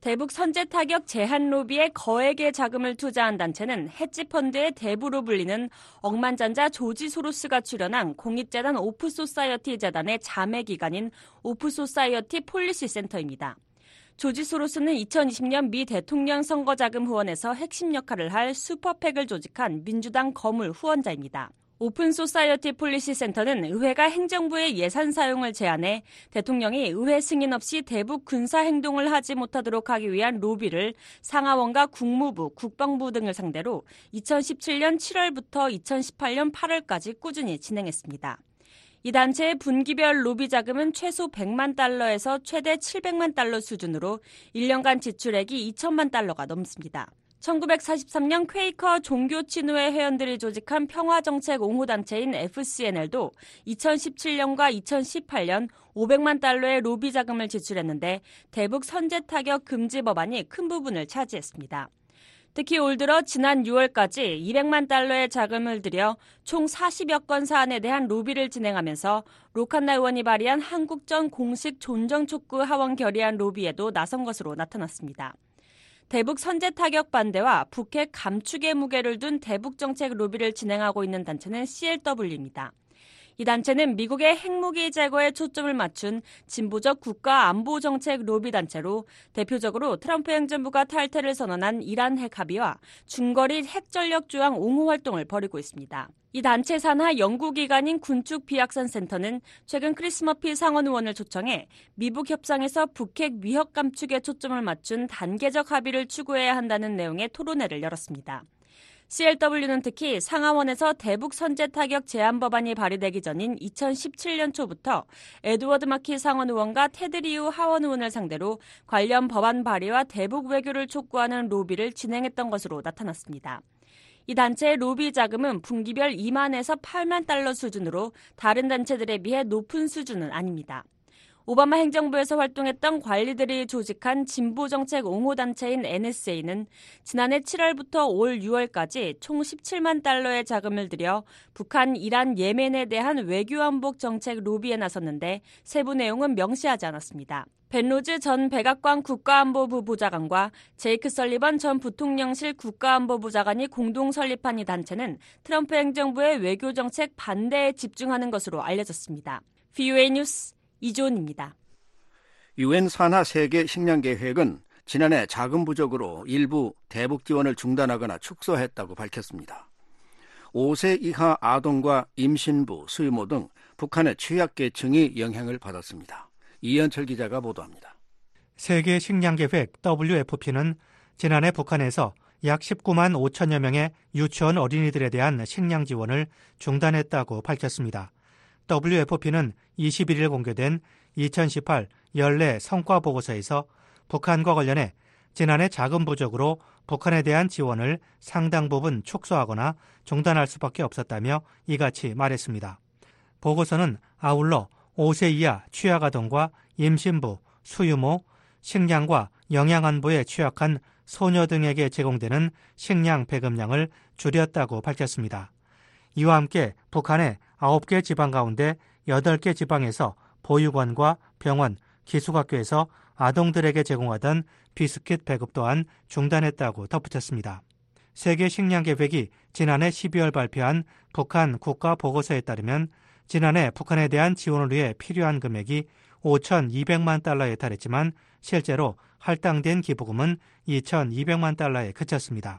대북 선제 타격 제한 로비에 거액의 자금을 투자한 단체는 헤지펀드의 대부로 불리는 억만장자 조지 소로스가 출연한 공익재단 오프소사이어티 재단의 자매기관인 오프소사이어티 폴리시 센터입니다. 조지 소로스는 2020년 미 대통령 선거자금 후원에서 핵심 역할을 할 슈퍼팩을 조직한 민주당 거물 후원자입니다. 오픈 소사이어티 폴리시 센터는 의회가 행정부의 예산 사용을 제한해 대통령이 의회 승인 없이 대북 군사 행동을 하지 못하도록 하기 위한 로비를 상하원과 국무부, 국방부 등을 상대로 2017년 7월부터 2018년 8월까지 꾸준히 진행했습니다. 이 단체의 분기별 로비 자금은 최소 100만 달러에서 최대 700만 달러 수준으로 1년간 지출액이 2천만 달러가 넘습니다. 1943년 퀘이커 종교친노회 회원들이 조직한 평화정책 옹호단체인 FCNL도 2017년과 2018년 500만 달러의 로비 자금을 지출했는데 대북 선제 타격 금지 법안이 큰 부분을 차지했습니다. 특히 올 들어 지난 6월까지 200만 달러의 자금을 들여 총 40여 건 사안에 대한 로비를 진행하면서 로칸나 의원이 발의한 한국전 공식 존정 촉구 하원 결의안 로비에도 나선 것으로 나타났습니다. 대북 선제 타격 반대와 북핵 감축의 무게를 둔 대북 정책 로비를 진행하고 있는 단체는 CLW입니다. 이 단체는 미국의 핵무기 제거에 초점을 맞춘 진보적 국가 안보 정책 로비 단체로 대표적으로 트럼프 행정부가 탈퇴를 선언한 이란 핵 합의와 중거리 핵전력 조항 옹호 활동을 벌이고 있습니다. 이 단체 산하 연구기관인 군축비약선센터는 최근 크리스 머피 상원 의원을 초청해 미북 협상에서 북핵 위협 감축에 초점을 맞춘 단계적 합의를 추구해야 한다는 내용의 토론회를 열었습니다. CLW는 특히 상하원에서 대북 선제 타격 제한 법안이 발의되기 전인 2017년 초부터 에드워드 마키 상원 의원과 테드 리우 하원 의원을 상대로 관련 법안 발의와 대북 외교를 촉구하는 로비를 진행했던 것으로 나타났습니다. 이 단체의 로비 자금은 분기별 2만에서 8만 달러 수준으로 다른 단체들에 비해 높은 수준은 아닙니다. 오바마 행정부에서 활동했던 관리들이 조직한 진보정책 옹호단체인 NSA는 지난해 7월부터 올 6월까지 총 17만 달러의 자금을 들여 북한, 이란, 예멘에 대한 외교안보 정책 로비에 나섰는데 세부 내용은 명시하지 않았습니다. 벤 로즈 전 백악관 국가안보부 보좌관과 제이크 설리번 전 부통령실 국가안보부 장관이 공동 설립한 이 단체는 트럼프 행정부의 외교정책 반대에 집중하는 것으로 알려졌습니다. VOA 뉴스 이존입니다. UN 산하 세계 식량 계획은 지난해 자금 부족으로 일부 대북 지원을 중단하거나 축소했다고 밝혔습니다. 5세 이하 아동과 임신부, 수유모 등 북한의 취약계층이 영향을 받았습니다. 이현철 기자가 보도합니다. 세계 식량 계획 WFP는 지난해 북한에서 약 19만 5천여 명의 유치원 어린이들에 대한 식량 지원을 중단했다고 밝혔습니다. WFP는 21일 공개된 2018 연례 성과 보고서에서 북한과 관련해 지난해 자금 부족으로 북한에 대한 지원을 상당 부분 축소하거나 중단할 수밖에 없었다며 이같이 말했습니다. 보고서는 아울러 5세 이하 취약아동과 임신부, 수유모, 식량과 영양안보에 취약한 소녀 등에게 제공되는 식량 배급량을 줄였다고 밝혔습니다. 이와 함께 북한의 9개 지방 가운데 8개 지방에서 보육원과 병원, 기숙학교에서 아동들에게 제공하던 비스킷 배급 또한 중단했다고 덧붙였습니다. 세계 식량 계획이 지난해 12월 발표한 북한 국가 보고서에 따르면 지난해 북한에 대한 지원을 위해 필요한 금액이 5,200만 달러에 달했지만 실제로 할당된 기부금은 2,200만 달러에 그쳤습니다.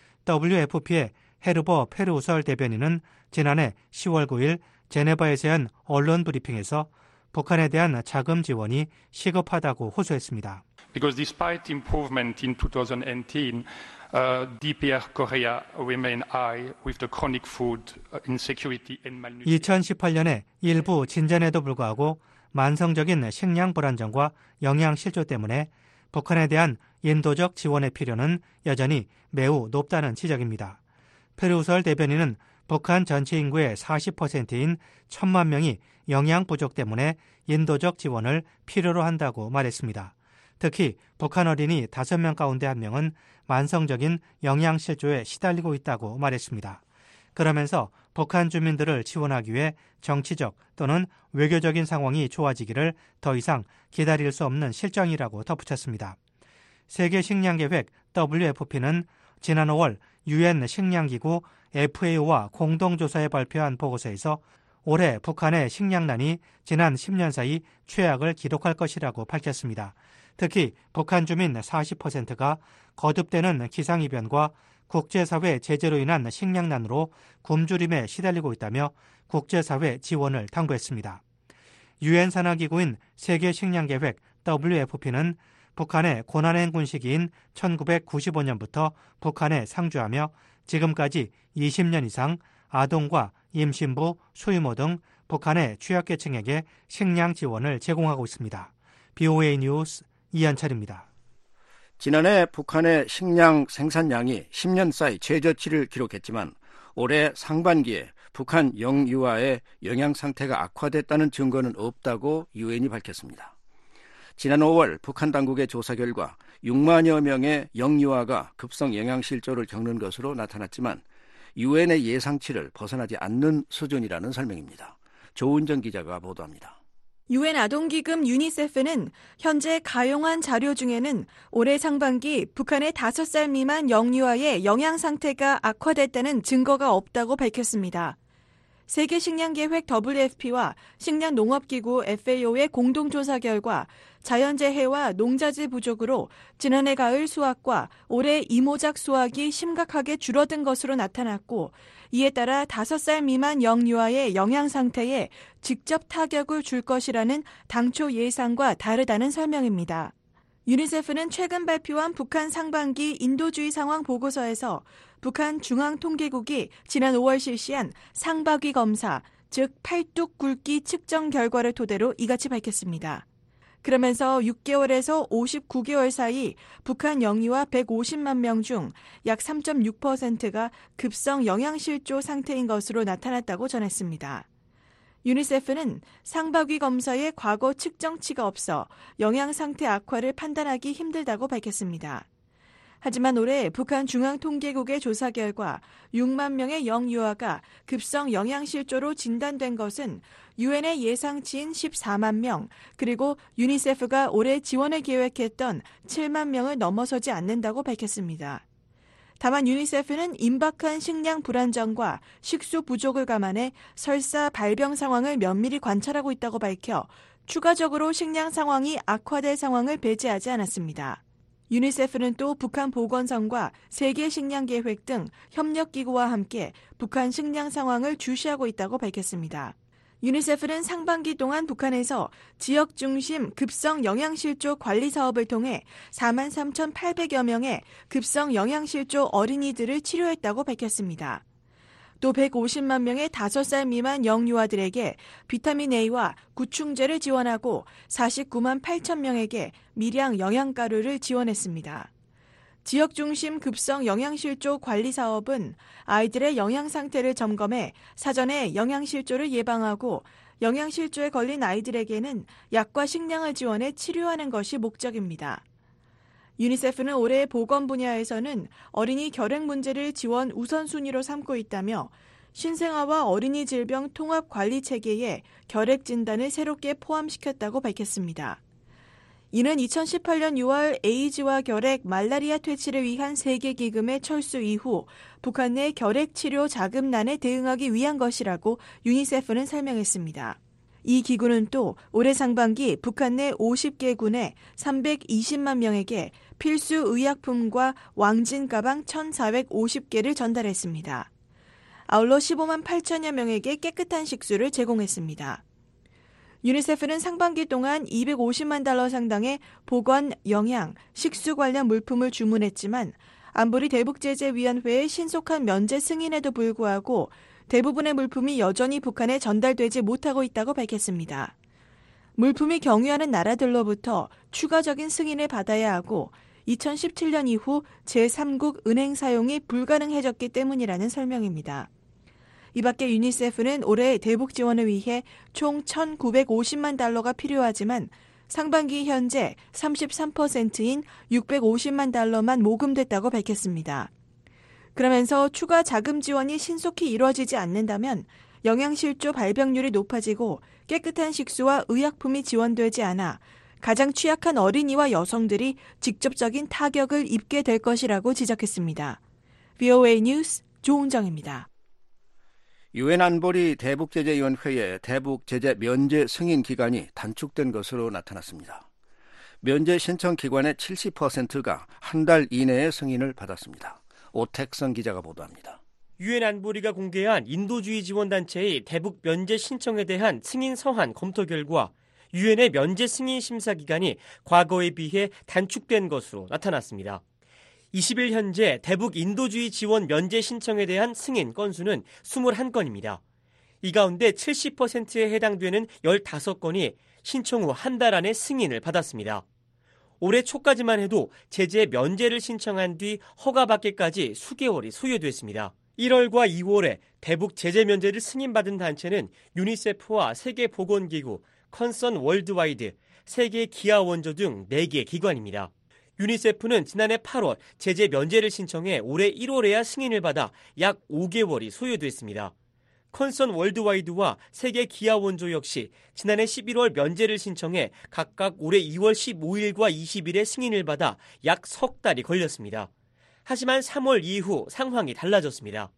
WFP의 헤르버 페르우설 대변인은 지난해 10월 9일 제네바에서 한 언론 브리핑에서 북한에 대한 자금 지원이 시급하다고 호소했습니다. Because despite improvement in 2018, DPR Korea remain high with the chronic food insecurity and malnutrition. 2018년에 일부 진전에도 불구하고 만성적인 식량 불안정과 영양 실조 때문에 북한에 대한 인도적 지원의 필요는 여전히 매우 높다는 지적입니다. 페르우설 대변인은 북한 전체 인구의 40%인 1,000만 명이 영양 부족 때문에 인도적 지원을 필요로 한다고 말했습니다. 특히 북한 어린이 5명 가운데 1명은 만성적인 영양 실조에 시달리고 있다고 말했습니다. 그러면서 북한 주민들을 지원하기 위해 정치적 또는 외교적인 상황이 좋아지기를 더 이상 기다릴 수 없는 실정이라고 덧붙였습니다. 세계식량계획 WFP는 지난 5월 UN 식량기구 FAO와 공동조사에 발표한 보고서에서 올해 북한의 식량난이 지난 10년 사이 최악을 기록할 것이라고 밝혔습니다. 특히 북한 주민 40%가 거듭되는 기상이변과 국제사회 제재로 인한 식량난으로 굶주림에 시달리고 있다며 국제사회 지원을 당부했습니다. 유엔 산하기구인 세계식량계획 WFP는 북한의 고난행군 시기인 1995년부터 북한에 상주하며 지금까지 20년 이상 아동과 임신부, 소유모 등 북한의 취약계층에게 식량 지원을 제공하고 있습니다. BOA 뉴스 이한철입니다. 지난해 북한의 식량 생산량이 10년 사이 최저치를 기록했지만 올해 상반기에 북한 영유아의 영양 상태가 악화됐다는 증거는 없다고 유엔이 밝혔습니다. 지난 5월 북한 당국의 조사 결과 6만여 명의 영유아가 급성 영양실조를 겪는 것으로 나타났지만 유엔의 예상치를 벗어나지 않는 수준이라는 설명입니다. 조은정 기자가 보도합니다. 유엔 아동기금 유니세프는 현재 가용한 자료 중에는 올해 상반기 북한의 5살 미만 영유아의 영양 상태가 악화됐다는 증거가 없다고 밝혔습니다. 세계식량계획 WFP와 식량농업기구 FAO의 공동조사 결과 자연재해와 농자재 부족으로 지난해 가을 수확과 올해 이모작 수확이 심각하게 줄어든 것으로 나타났고 이에 따라 5살 미만 영유아의 영양 상태에 직접 타격을 줄 것이라는 당초 예상과 다르다는 설명입니다. 유니세프는 최근 발표한 북한 상반기 인도주의 상황 보고서에서 북한 중앙통계국이 지난 5월 실시한 상박위 검사, 즉 팔뚝 굵기 측정 결과를 토대로 이같이 밝혔습니다. 그러면서 6개월에서 59개월 사이 북한 영유아 150만 명 중 약 3.6%가 급성 영양실조 상태인 것으로 나타났다고 전했습니다. 유니세프는 상박위 검사에 과거 측정치가 없어 영양 상태 악화를 판단하기 힘들다고 밝혔습니다. 하지만 올해 북한 중앙통계국의 조사 결과 6만 명의 영유아가 급성 영양실조로 진단된 것은 유엔의 예상치인 14만 명, 그리고 유니세프가 올해 지원을 계획했던 7만 명을 넘어서지 않는다고 밝혔습니다. 다만 유니세프는 임박한 식량 불안정과 식수 부족을 감안해 설사 발병 상황을 면밀히 관찰하고 있다고 밝혀 추가적으로 식량 상황이 악화될 상황을 배제하지 않았습니다. 유니세프는 또 북한 보건성과 세계식량계획 등 협력기구와 함께 북한 식량 상황을 주시하고 있다고 밝혔습니다. 유니세프는 상반기 동안 북한에서 지역 중심 급성 영양실조 관리 사업을 통해 43,800여 명의 급성 영양실조 어린이들을 치료했다고 밝혔습니다. 또 150만 명의 5살 미만 영유아들에게 비타민 A와 구충제를 지원하고 49만 8천 명에게 밀양 영양가루를 지원했습니다. 지역 중심 급성 영양실조 관리 사업은 아이들의 영양 상태를 점검해 사전에 영양실조를 예방하고 영양실조에 걸린 아이들에게는 약과 식량을 지원해 치료하는 것이 목적입니다. 유니세프는 올해 보건 분야에서는 어린이 결핵 문제를 지원 우선순위로 삼고 있다며 신생아와 어린이 질병 통합 관리 체계에 결핵 진단을 새롭게 포함시켰다고 밝혔습니다. 이는 2018년 6월 에이즈와 결핵, 말라리아 퇴치를 위한 세계기금의 철수 이후 북한 내 결핵 치료 자금난에 대응하기 위한 것이라고 유니세프는 설명했습니다. 이 기구는 또 올해 상반기 북한 내 50개군에 320만 명에게 필수 의약품과 왕진 가방 1,450개를 전달했습니다. 아울러 15만 8천여 명에게 깨끗한 식수를 제공했습니다. 유니세프는 상반기 동안 250만 달러 상당의 보건, 영양, 식수 관련 물품을 주문했지만 안보리 대북제재위원회의 신속한 면제 승인에도 불구하고 대부분의 물품이 여전히 북한에 전달되지 못하고 있다고 밝혔습니다. 물품이 경유하는 나라들로부터 추가적인 승인을 받아야 하고 2017년 이후 제3국 은행 사용이 불가능해졌기 때문이라는 설명입니다. 이 밖에 유니세프는 올해 대북 지원을 위해 총 1,950만 달러가 필요하지만 상반기 현재 33%인 650만 달러만 모금됐다고 밝혔습니다. 그러면서 추가 자금 지원이 신속히 이루어지지 않는다면 영양실조 발병률이 높아지고 깨끗한 식수와 의약품이 지원되지 않아 가장 취약한 어린이와 여성들이 직접적인 타격을 입게 될 것이라고 지적했습니다. VOA 뉴스 조은정입니다. 유엔 안보리 대북제재위원회의 대북제재 면제 승인 기간이 단축된 것으로 나타났습니다. 면제 신청 기관의 70%가 한 달 이내에 승인을 받았습니다. 오택성 기자가 보도합니다. 유엔 안보리가 공개한 인도주의 지원단체의 대북 면제 신청에 대한 승인 서한 검토 결과 유엔의 면제 승인 심사 기간이 과거에 비해 단축된 것으로 나타났습니다. 20일 현재 대북 인도주의 지원 면제 신청에 대한 승인 건수는 21건입니다. 이 가운데 70%에 해당되는 15건이 신청 후 한 달 안에 승인을 받았습니다. 올해 초까지만 해도 제재 면제를 신청한 뒤 허가받기까지 수개월이 소요됐습니다. 1월과 2월에 대북 제재 면제를 승인받은 단체는 유니세프와 세계보건기구, 컨선 월드와이드, 세계기아원조 등 4개 기관입니다. 유니세프는 지난해 8월 제재 면제를 신청해 올해 1월에야 승인을 받아 약 5개월이 소요됐습니다. 컨선 월드와이드와 세계기아원조 역시 지난해 11월 면제를 신청해 각각 올해 2월 15일과 20일에 승인을 받아 약 석 달이 걸렸습니다. 하지만 3월 이후 상황이 달라졌습니다.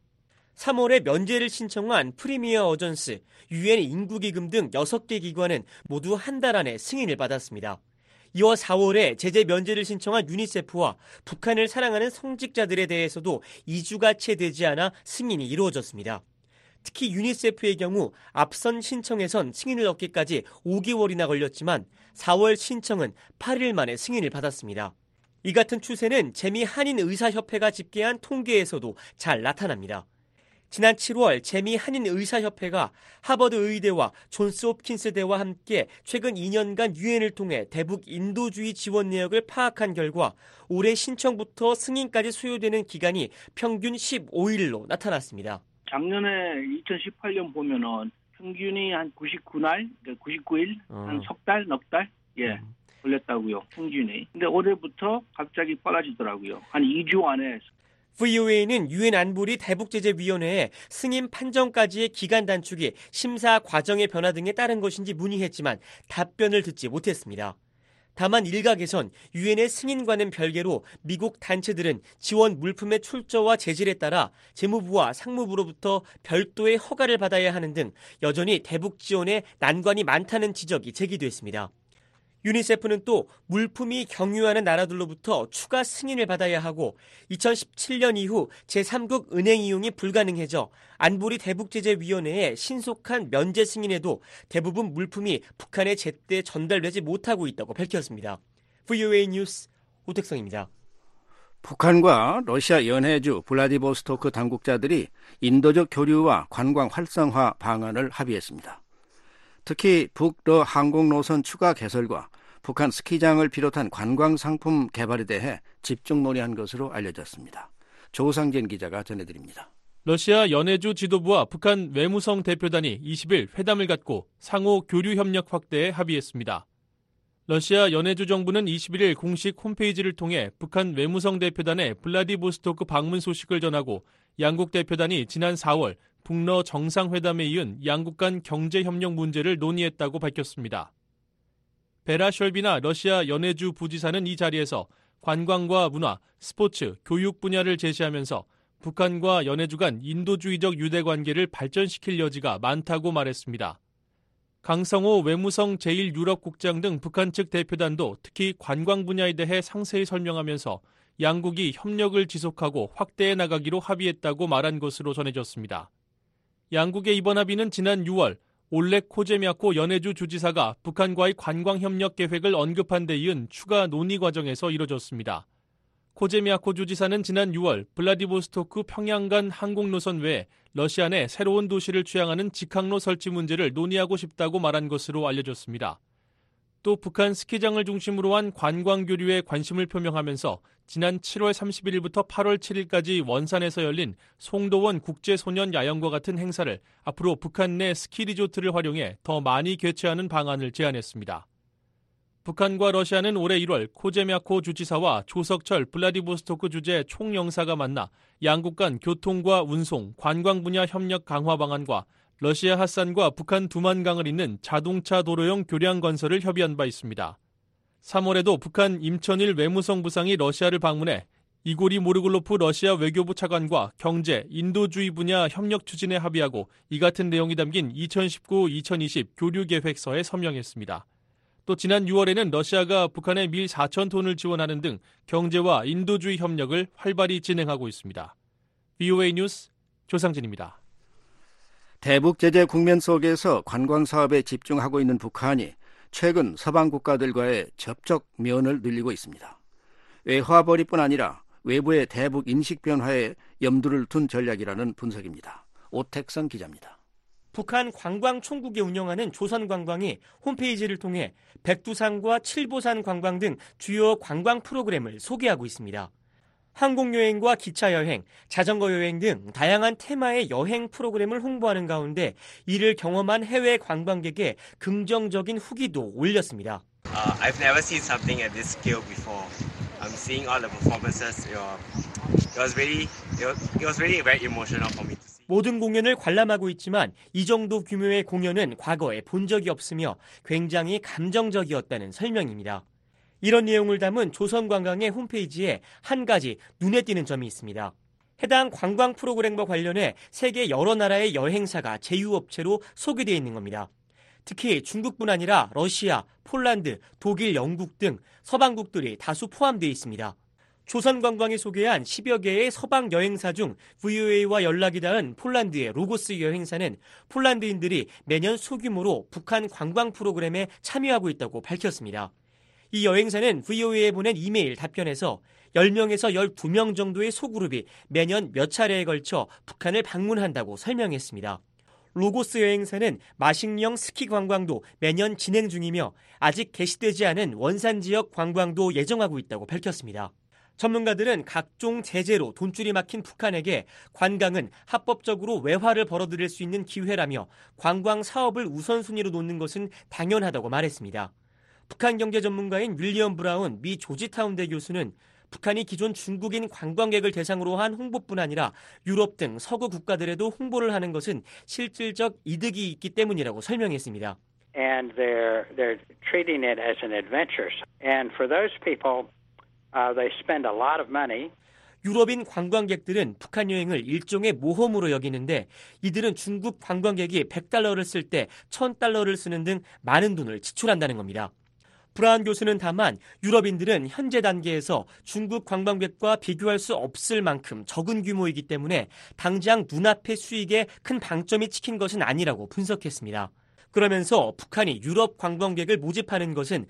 3월에 면제를 신청한 프리미어 어전스, 유엔 인구기금 등 6개 기관은 모두 한 달 안에 승인을 받았습니다. 이어 4월에 제재 면제를 신청한 유니세프와 북한을 사랑하는 성직자들에 대해서도 2주가 채 되지 않아 승인이 이루어졌습니다. 특히 유니세프의 경우 앞선 신청에선 승인을 얻기까지 5개월이나 걸렸지만 4월 신청은 8일 만에 승인을 받았습니다. 이 같은 추세는 재미 한인의사협회가 집계한 통계에서도 잘 나타납니다. 지난 7월 재미 한인의사협회가 하버드 의대와 존스 홉킨스 대와 함께 최근 2년간 유엔을 통해 대북 인도주의 지원 내역을 파악한 결과 올해 신청부터 승인까지 소요되는 기간이 평균 15일로 나타났습니다. 작년에 2018년 보면은 평균이 한 99날, 99일, 한 석 달, 넉 달, 걸렸다고요, 평균이. 근데 올해부터 갑자기 빨라지더라고요. 한 2주 안에. VOA는 유엔 안보리 대북제재위원회에 승인 판정까지의 기간 단축이 심사 과정의 변화 등에 따른 것인지 문의했지만 답변을 듣지 못했습니다. 다만 일각에선 유엔의 승인과는 별개로 미국 단체들은 지원 물품의 출처와 재질에 따라 재무부와 상무부로부터 별도의 허가를 받아야 하는 등 여전히 대북 지원에 난관이 많다는 지적이 제기됐습니다. 유니세프는 또 물품이 경유하는 나라들로부터 추가 승인을 받아야 하고 2017년 이후 제3국 은행 이용이 불가능해져 안보리 대북제재위원회의 신속한 면제 승인에도 대부분 물품이 북한에 제때 전달되지 못하고 있다고 밝혔습니다. VOA 뉴스 오택성입니다. 북한과 러시아 연해주 블라디보스토크 당국자들이 인도적 교류와 관광 활성화 방안을 합의했습니다. 특히 북러 항공 노선 추가 개설과 북한 스키장을 비롯한 관광 상품 개발에 대해 집중 논의한 것으로 알려졌습니다. 조상진 기자가 전해드립니다. 러시아 연해주 지도부와 북한 외무성 대표단이 20일 회담을 갖고 상호 교류 협력 확대에 합의했습니다. 러시아 연해주 정부는 21일 공식 홈페이지를 통해 북한 외무성 대표단의 블라디보스토크 방문 소식을 전하고 양국 대표단이 지난 4월 북러 정상회담에 이은 양국 간 경제협력 문제를 논의했다고 밝혔습니다. 베라 셜비나 러시아 연해주 부지사는 이 자리에서 관광과 문화, 스포츠, 교육 분야를 제시하면서 북한과 연해주 간 인도주의적 유대관계를 발전시킬 여지가 많다고 말했습니다. 강성호 외무성 제1유럽국장 등 북한 측 대표단도 특히 관광 분야에 대해 상세히 설명하면서 양국이 협력을 지속하고 확대해 나가기로 합의했다고 말한 것으로 전해졌습니다. 양국의 이번 합의는 지난 6월 올렉 코제미아코 연해주 주지사가 북한과의 관광협력 계획을 언급한 데 이은 추가 논의 과정에서 이뤄졌습니다. 코제미아코 주지사는 지난 6월 블라디보스토크 평양 간 항공노선 외에 러시아 내 새로운 도시를 취항하는 직항로 설치 문제를 논의하고 싶다고 말한 것으로 알려졌습니다. 또 북한 스키장을 중심으로 한 관광 교류에 관심을 표명하면서 지난 7월 31일부터 8월 7일까지 원산에서 열린 송도원 국제소년야영과 같은 행사를 앞으로 북한 내 스키 리조트를 활용해 더 많이 개최하는 방안을 제안했습니다. 북한과 러시아는 올해 1월 코제미아코 주지사와 조석철 블라디보스토크 주재 총영사가 만나 양국 간 교통과 운송, 관광 분야 협력 강화 방안과 러시아 핫산과 북한 두만강을 잇는 자동차 도로용 교량 건설을 협의한 바 있습니다. 3월에도 북한 임천일 외무성 부상이 러시아를 방문해 이고리 모르글로프 러시아 외교부 차관과 경제, 인도주의 분야 협력 추진에 합의하고 이 같은 내용이 담긴 2019-2020 교류계획서에 서명했습니다. 또 지난 6월에는 러시아가 북한에 밀 4천 톤을 지원하는 등 경제와 인도주의 협력을 활발히 진행하고 있습니다. VOA 뉴스 조상진입니다. 대북 제재 국면 속에서 관광 사업에 집중하고 있는 북한이 최근 서방 국가들과의 접촉 면을 늘리고 있습니다. 외화벌이뿐 아니라 외부의 대북 인식 변화에 염두를 둔 전략이라는 분석입니다. 오택성 기자입니다. 북한 관광총국이 운영하는 조선관광이 홈페이지를 통해 백두산과 칠보산 관광 등 주요 관광 프로그램을 소개하고 있습니다. 항공여행과 기차여행, 자전거여행 등 다양한 테마의 여행 프로그램을 홍보하는 가운데 이를 경험한 해외 관광객의 긍정적인 후기도 올렸습니다. I've never seen something at this scale before. I'm seeing all the performances. It was really very emotional for me to see. 모든 공연을 관람하고 있지만 이 정도 규모의 공연은 과거에 본 적이 없으며 굉장히 감정적이었다는 설명입니다. 이런 내용을 담은 조선관광의 홈페이지에 한 가지 눈에 띄는 점이 있습니다. 해당 관광 프로그램과 관련해 세계 여러 나라의 여행사가 제휴업체로 소개되어 있는 겁니다. 특히 중국뿐 아니라 러시아, 폴란드, 독일, 영국 등 서방국들이 다수 포함되어 있습니다. 조선관광이 소개한 10여 개의 서방 여행사 중 VOA와 연락이 닿은 폴란드의 로고스 여행사는 폴란드인들이 매년 소규모로 북한 관광 프로그램에 참여하고 있다고 밝혔습니다. 이 여행사는 VOA에 보낸 이메일 답변에서 10명에서 12명 정도의 소그룹이 매년 몇 차례에 걸쳐 북한을 방문한다고 설명했습니다. 로고스 여행사는 마식령 스키 관광도 매년 진행 중이며 아직 개시되지 않은 원산 지역 관광도 예정하고 있다고 밝혔습니다. 전문가들은 각종 제재로 돈줄이 막힌 북한에게 관광은 합법적으로 외화를 벌어들일 수 있는 기회라며 관광 사업을 우선순위로 놓는 것은 당연하다고 말했습니다. 북한 경제 전문가인 윌리엄 브라운 미 조지타운대 교수는 북한이 기존 중국인 관광객을 대상으로 한 홍보뿐 아니라 유럽 등 서구 국가들에도 홍보를 하는 것은 실질적 이득이 있기 때문이라고 설명했습니다. And they're treating it as an adventure. And for those people, they spend a lot of money. 유럽인 관광객들은 북한 여행을 일종의 모험으로 여기는데 이들은 중국 관광객이 $100를 쓸 때 $1,000를 쓰는 등 많은 돈을 지출한다는 겁니다. 브라운 교수는 다만 유럽인들은 현재 단계에서 중국 관광객과 비교할 수 없을 만큼 적은 규모이기 때문에 당장 눈앞의 수익에 큰 방점이 찍힌 것은 아니라고 분석했습니다. 그러면서 북한이 유럽 관광객을 모집하는 것은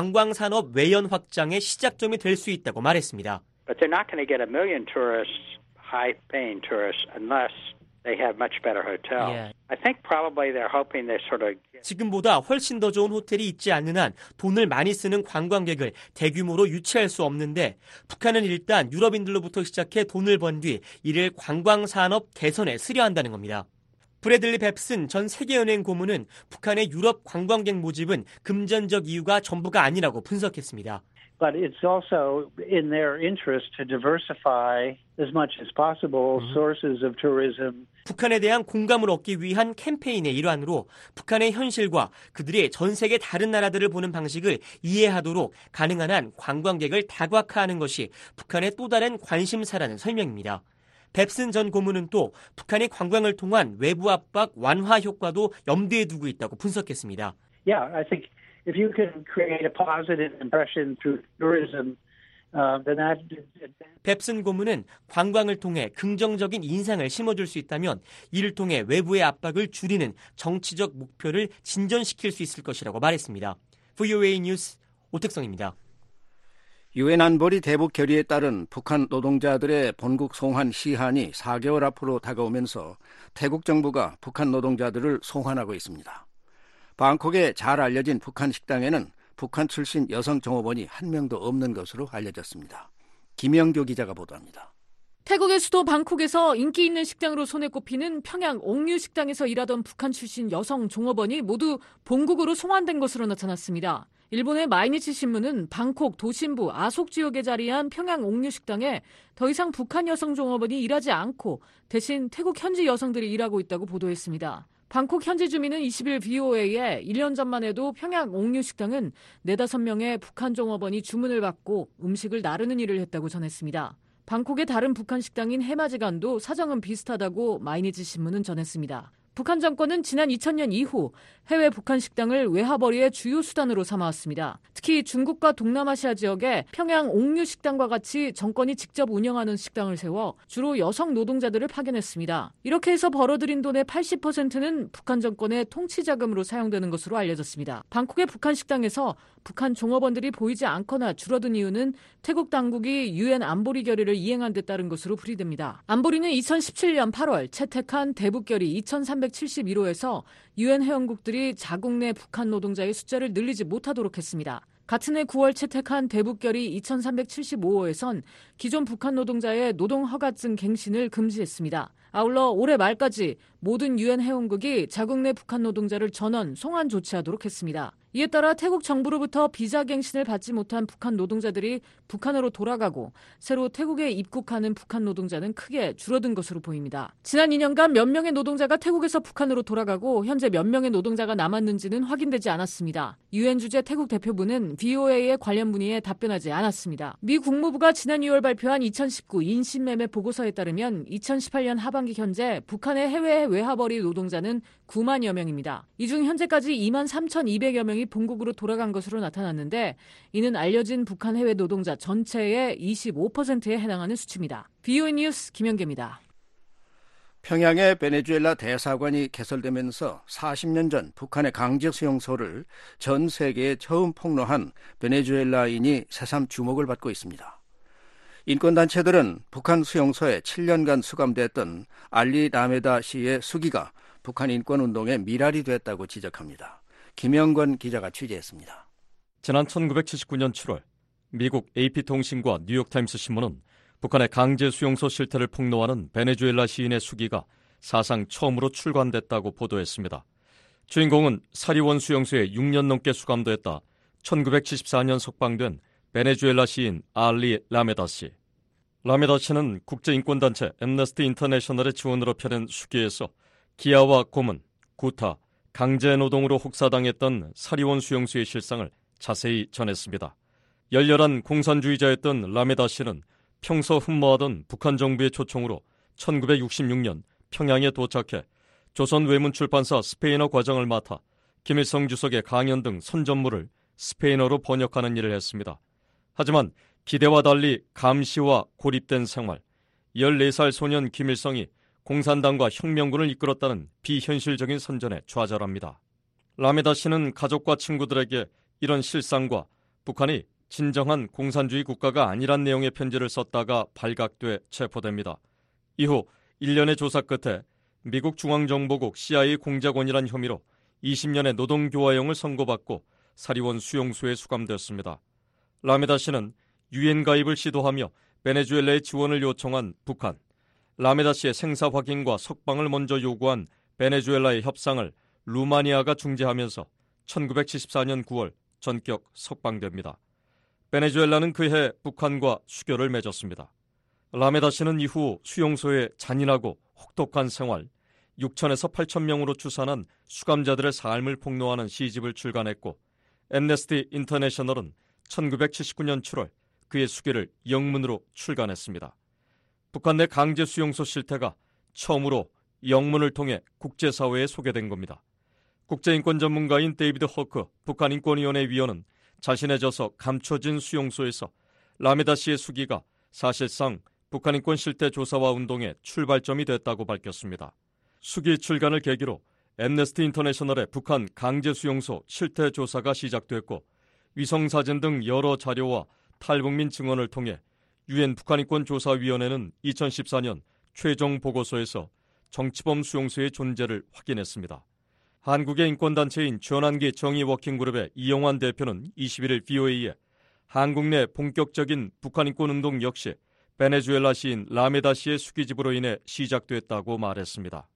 관광산업 외연 확장의 시작점이 될 수 있다고 말했습니다. But they're not going to get 1 million tourists, high-paying tourists, unless they have much better hotels. Yeah. I think probably they're hoping they sort of 지금보다 훨씬 더 좋은 호텔이 있지 않는 한 돈을 많이 쓰는 관광객을 대규모로 유치할 수 없는데 북한은 일단 유럽인들로부터 시작해 돈을 번 뒤 이를 관광산업 개선에 쓰려한다는 겁니다. 브래들리 뱁슨 전 세계은행 고문은 북한의 유럽 관광객 모집은 금전적 이유가 전부가 아니라고 분석했습니다. But it's also in their interest to diversify as much as possible sources of tourism. 북한에 대한 공감을 얻기 위한 캠페인의 일환으로 북한의 현실과 그들의 전 세계 다른 나라들을 보는 방식을 이해하도록 가능한 한 관광객을 다각화하는 것이 북한의 또 다른 관심사라는 설명입니다. 뱁슨 전 고문은 또 북한이 관광을 통한 외부 압박 완화 효과도 염두에 두고 있다고 분석했습니다. Yeah, I think if you can create a positive impression through tourism, then that. 뱁슨 고문은 관광을 통해 긍정적인 인상을 심어줄 수 있다면 이를 통해 외부의 압박을 줄이는 정치적 목표를 진전시킬 수 있을 것이라고 말했습니다. VOA 뉴스 오택성입니다. 유엔 안보리 대북 결의에 따른 북한 노동자들의 본국 송환 시한이 4개월 앞으로 다가오면서 태국 정부가 북한 노동자들을 송환하고 있습니다. 방콕에 잘 알려진 북한 식당에는 북한 출신 여성 종업원이 한 명도 없는 것으로 알려졌습니다. 김영교 기자가 보도합니다. 태국의 수도 방콕에서 인기 있는 식당으로 손에 꼽히는 평양 옥류 식당에서 일하던 북한 출신 여성 종업원이 모두 본국으로 송환된 것으로 나타났습니다. 일본의 마이니치 신문은 방콕 도심부 아속 지역에 자리한 평양 옥류 식당에 더 이상 북한 여성 종업원이 일하지 않고 대신 태국 현지 여성들이 일하고 있다고 보도했습니다. 방콕 현지 주민은 20일 VOA에 1년 전만 해도 평양 옥류 식당은 4-5명의 북한 종업원이 주문을 받고 음식을 나르는 일을 했다고 전했습니다. 방콕의 다른 북한 식당인 해마지간도 사정은 비슷하다고 마이니지 신문은 전했습니다. 북한 정권은 지난 2000년 이후 해외 북한 식당을 외화벌이의 주요 수단으로 삼아왔습니다. 특히 중국과 동남아시아 지역에 평양 옥류 식당과 같이 정권이 직접 운영하는 식당을 세워 주로 여성 노동자들을 파견했습니다. 이렇게 해서 벌어들인 돈의 80%는 북한 정권의 통치 자금으로 사용되는 것으로 알려졌습니다. 방콕의 북한 식당에서 북한 종업원들이 보이지 않거나 줄어든 이유는 태국 당국이 유엔 안보리 결의를 이행한 데 따른 것으로 풀이됩니다. 안보리는 2017년 8월 채택한 대북결의 2371호에서 유엔 회원국들이 자국 내 북한 노동자의 숫자를 늘리지 못하도록 했습니다. 같은 해 9월 채택한 대북결의 2375호에선 기존 북한 노동자의 노동허가증 갱신을 금지했습니다. 아울러 올해 말까지 모든 유엔 회원국이 자국 내 북한 노동자를 전원 송환 조치하도록 했습니다. 이에 따라 태국 정부로부터 비자 갱신을 받지 못한 북한 노동자들이 북한으로 돌아가고 새로 태국에 입국하는 북한 노동자는 크게 줄어든 것으로 보입니다. 지난 2년간 몇 명의 노동자가 태국에서 북한으로 돌아가고 현재 몇 명의 노동자가 남았는지는 확인되지 않았습니다. 유엔 주재 태국 대표부는 VOA의 관련 문의에 답변하지 않았습니다. 미 국무부가 지난 2월 발표한 2019 인신매매 보고서에 따르면 2018년 하반기 현재 북한의 해외 외화벌이 노동자는 9만여 명입니다. 이 중 현재까지 23,200여 명이 본국으로 돌아간 것으로 나타났는데 이는 알려진 북한 해외 노동자 전체의 25%에 해당하는 수치입니다. VOA 뉴스 김연계입니다. 평양의 베네수엘라 대사관이 개설되면서 40년 전 북한의 강제 수용소를 전 세계에 처음 폭로한 베네수엘라인이 새삼 주목을 받고 있습니다. 인권단체들은 북한 수용소에 7년간 수감됐던 알리 라메다 씨의 수기가 북한 인권운동의 미랄이 됐다고 지적합니다. 김영권 기자가 취재했습니다. 지난 1979년 7월 미국 AP통신과 뉴욕타임스 신문은 북한의 강제 수용소 실태를 폭로하는 베네수엘라 시인의 수기가 사상 처음으로 출간됐다고 보도했습니다. 주인공은 사리원 수용소에 6년 넘게 수감됐다 1974년 석방된 베네수엘라 시인 알리 라메다 씨. 라메다 씨는 국제인권단체 엠너스티 인터내셔널의 지원으로 펴낸 수기에서 기아와 고문, 구타, 강제노동으로 혹사당했던 사리원 수용소의 실상을 자세히 전했습니다. 열렬한 공산주의자였던 라메다 씨는 평소 흠모하던 북한 정부의 초청으로 1966년 평양에 도착해 조선 외문출판사 스페인어 과장을 맡아 김일성 주석의 강연 등 선전물을 스페인어로 번역하는 일을 했습니다. 하지만 기대와 달리 감시와 고립된 생활, 14살 소년 김일성이 공산당과 혁명군을 이끌었다는 비현실적인 선전에 좌절합니다. 라메다 씨는 가족과 친구들에게 이런 실상과 북한이 진정한 공산주의 국가가 아니란 내용의 편지를 썼다가 발각돼 체포됩니다. 이후 1년의 조사 끝에 미국 중앙정보국 CIA 공작원이란 혐의로 20년의 노동교화형을 선고받고 사리원 수용소에 수감되었습니다. 라메다 씨는 유엔 가입을 시도하며 베네수엘라의 지원을 요청한 북한, 라메다 씨의 생사 확인과 석방을 먼저 요구한 베네수엘라의 협상을 루마니아가 중재하면서 1974년 9월 전격 석방됩니다. 베네수엘라는 그해 북한과 수교를 맺었습니다. 라메다 씨는 이후 수용소의 잔인하고 혹독한 생활, 6천에서 8천 명으로 추산한 수감자들의 삶을 폭로하는 시집을 출간했고 엠네스티 인터내셔널은 1979년 7월 그의 수기를 영문으로 출간했습니다. 북한 내 강제 수용소 실태가 처음으로 영문을 통해 국제사회에 소개된 겁니다. 국제인권 전문가인 데이비드 허크 북한인권위원회 위원은 자신의 저서 감춰진 수용소에서 라메다 씨의 수기가 사실상 북한인권 실태 조사와 운동의 출발점이 됐다고 밝혔습니다. 수기 출간을 계기로 엠네스티 인터내셔널의 북한 강제 수용소 실태 조사가 시작됐고 위성사진 등 여러 자료와 탈북민 증언을 통해 유엔 북한인권조사위원회는 2014년 최종 보고서에서 정치범 수용소의 존재를 확인했습니다. 한국의 인권단체인 전환기 정의워킹그룹의 이영환 대표는 21일 VOA에 한국 내 본격적인 북한인권운동 역시 베네수엘라 시인 라메다 씨의 수기집으로 인해 시작됐다고 말했습니다.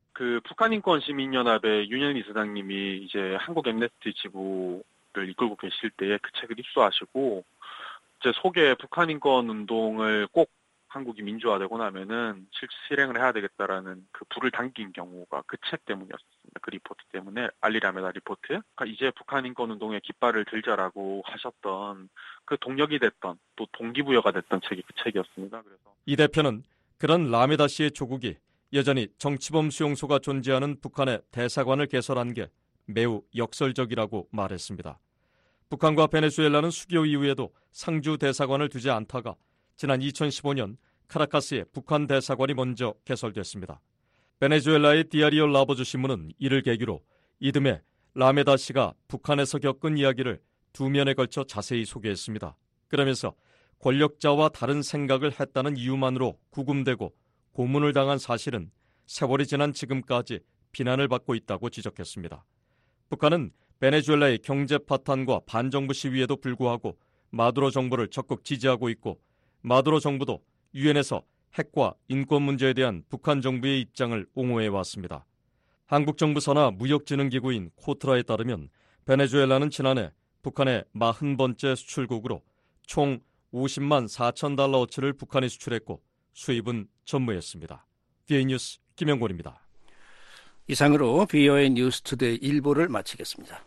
북한인권시민연합의 윤현희 이사장님이 이제 한국 엠네스티 지부를 이끌고 계실 때에 그 책을 입수하시고 제 속에 북한인권 운동을 꼭 한국이 민주화되고 나면은 실행을 해야 되겠다라는 그 불을 당긴 경우가 그 책 때문이었습니다. 그 리포트 때문에 알리라메다 리포트. 그러니까 이제 북한 인권 운동에 깃발을 들자라고 하셨던 그 동력이 됐던 또 동기부여가 됐던 책이 그 책이었습니다. 그래서 이 대표는 그런 라메다 씨의 조국이 여전히 정치범 수용소가 존재하는 북한의 대사관을 개설한 게 매우 역설적이라고 말했습니다. 북한과 베네수엘라는 수교 이후에도 상주 대사관을 두지 않다가 지난 2015년 카라카스에 북한 대사관이 먼저 개설됐습니다. 베네수엘라의 디아리오 라보즈 신문은 이를 계기로 이듬해 라메다 씨가 북한에서 겪은 이야기를 2면에 걸쳐 자세히 소개했습니다. 그러면서 권력자와 다른 생각을 했다는 이유만으로 구금되고 고문을 당한 사실은 세월이 지난 지금까지 비난을 받고 있다고 지적했습니다. 북한은 베네수엘라의 경제 파탄과 반정부 시위에도 불구하고 마두로 정부를 적극 지지하고 있고 마두로 정부도 유엔에서 핵과 인권 문제에 대한 북한 정부의 입장을 옹호해 왔습니다. 한국 정부 산하 무역진흥기구인 코트라에 따르면 베네수엘라는 지난해 북한의 40번째 수출국으로 총 50만 4천 달러어치를 북한에 수출했고 수입은 전무했습니다. BA 뉴스 김영곤입니다. 이상으로 BOA 뉴스투데이 1부를 마치겠습니다.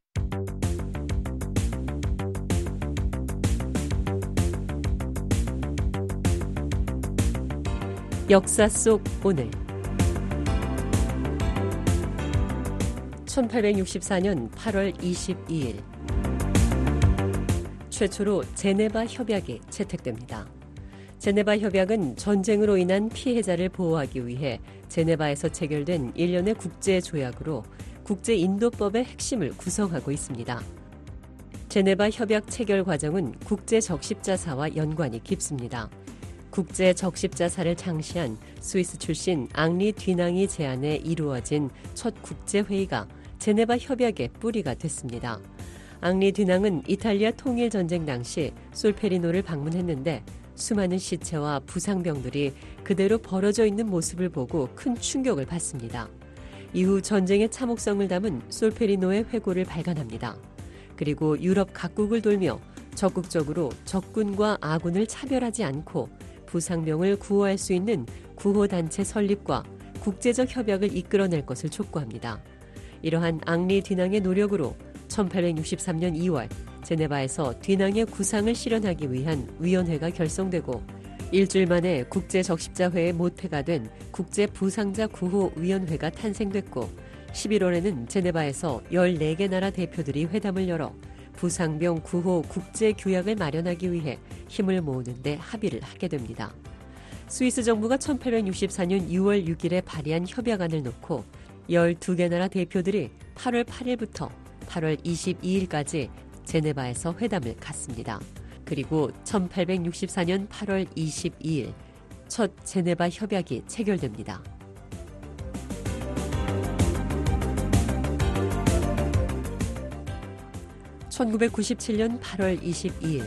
역사 속 오늘 1864년 8월 22일 최초로 제네바 협약이 채택됩니다. 제네바 협약은 전쟁으로 인한 피해자를 보호하기 위해 제네바에서 체결된 일련의 국제 조약으로 국제인도법의 핵심을 구성하고 있습니다. 제네바 협약 체결 과정은 국제적십자사와 연관이 깊습니다. 국제적십자사를 창시한 스위스 출신 앙리 뒤낭이 제안에 이루어진 첫 국제회의가 제네바 협약의 뿌리가 됐습니다. 앙리 뒤낭은 이탈리아 통일전쟁 당시 솔페리노를 방문했는데 수많은 시체와 부상병들이 그대로 벌어져 있는 모습을 보고 큰 충격을 받습니다. 이후 전쟁의 참혹성을 담은 솔페리노의 회고를 발간합니다. 그리고 유럽 각국을 돌며 적극적으로 적군과 아군을 차별하지 않고 부상병을 구호할 수 있는 구호단체 설립과 국제적 협약을 이끌어낼 것을 촉구합니다. 이러한 앙리 뒤낭의 노력으로 1863년 2월 제네바에서 뒤낭의 구상을 실현하기 위한 위원회가 결성되고 일주일 만에 국제적십자회의 모태가 된 국제부상자 구호위원회가 탄생됐고 11월에는 제네바에서 14개 나라 대표들이 회담을 열어 부상병 구호 국제규약을 마련하기 위해 힘을 모으는 데 합의를 하게 됩니다. 스위스 정부가 1864년 6월 6일에 발의한 협약안을 놓고 12개 나라 대표들이 8월 8일부터 8월 22일까지 제네바에서 회담을 갖습니다. 그리고 1864년 8월 22일 첫 제네바 협약이 체결됩니다. (1997년 8월 22일)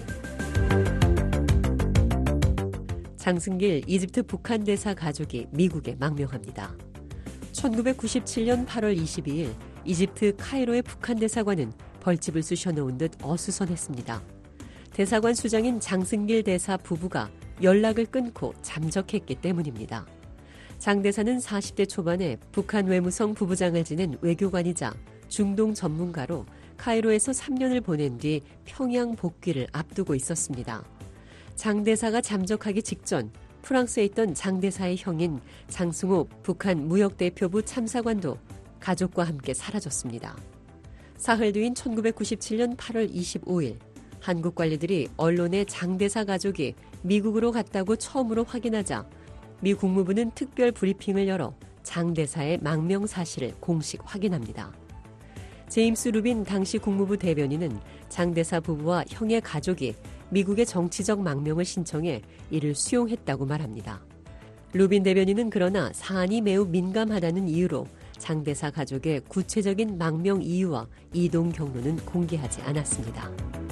장승길 이집트 북한 대사 가족이 미국에 망명합니다. 1997년 8월 22일 이집트 카이로의 북한 대사관은 벌집을 쑤셔놓은 듯 어수선했습니다. 대사관 수장인 장승길 대사 부부가 연락을 끊고 잠적했기 때문입니다. 장 대사는 40대 초반에 북한 외무성 부부장을 지낸 외교관이자 중동 전문가로 카이로에서 3년을 보낸 뒤 평양 복귀를 앞두고 있었습니다. 장 대사가 잠적하기 직전 프랑스에 있던 장 대사의 형인 장승호 북한 무역대표부 참사관도 가족과 함께 사라졌습니다. 사흘 뒤인 1997년 8월 25일 한국 관리들이 언론에 장 대사 가족이 미국으로 갔다고 처음으로 확인하자 미 국무부는 특별 브리핑을 열어 장 대사의 망명 사실을 공식 확인합니다. 제임스 루빈 당시 국무부 대변인은 장 대사 부부와 형의 가족이 미국의 정치적 망명을 신청해 이를 수용했다고 말합니다. 루빈 대변인은 그러나 사안이 매우 민감하다는 이유로 장 대사 가족의 구체적인 망명 이유와 이동 경로는 공개하지 않았습니다.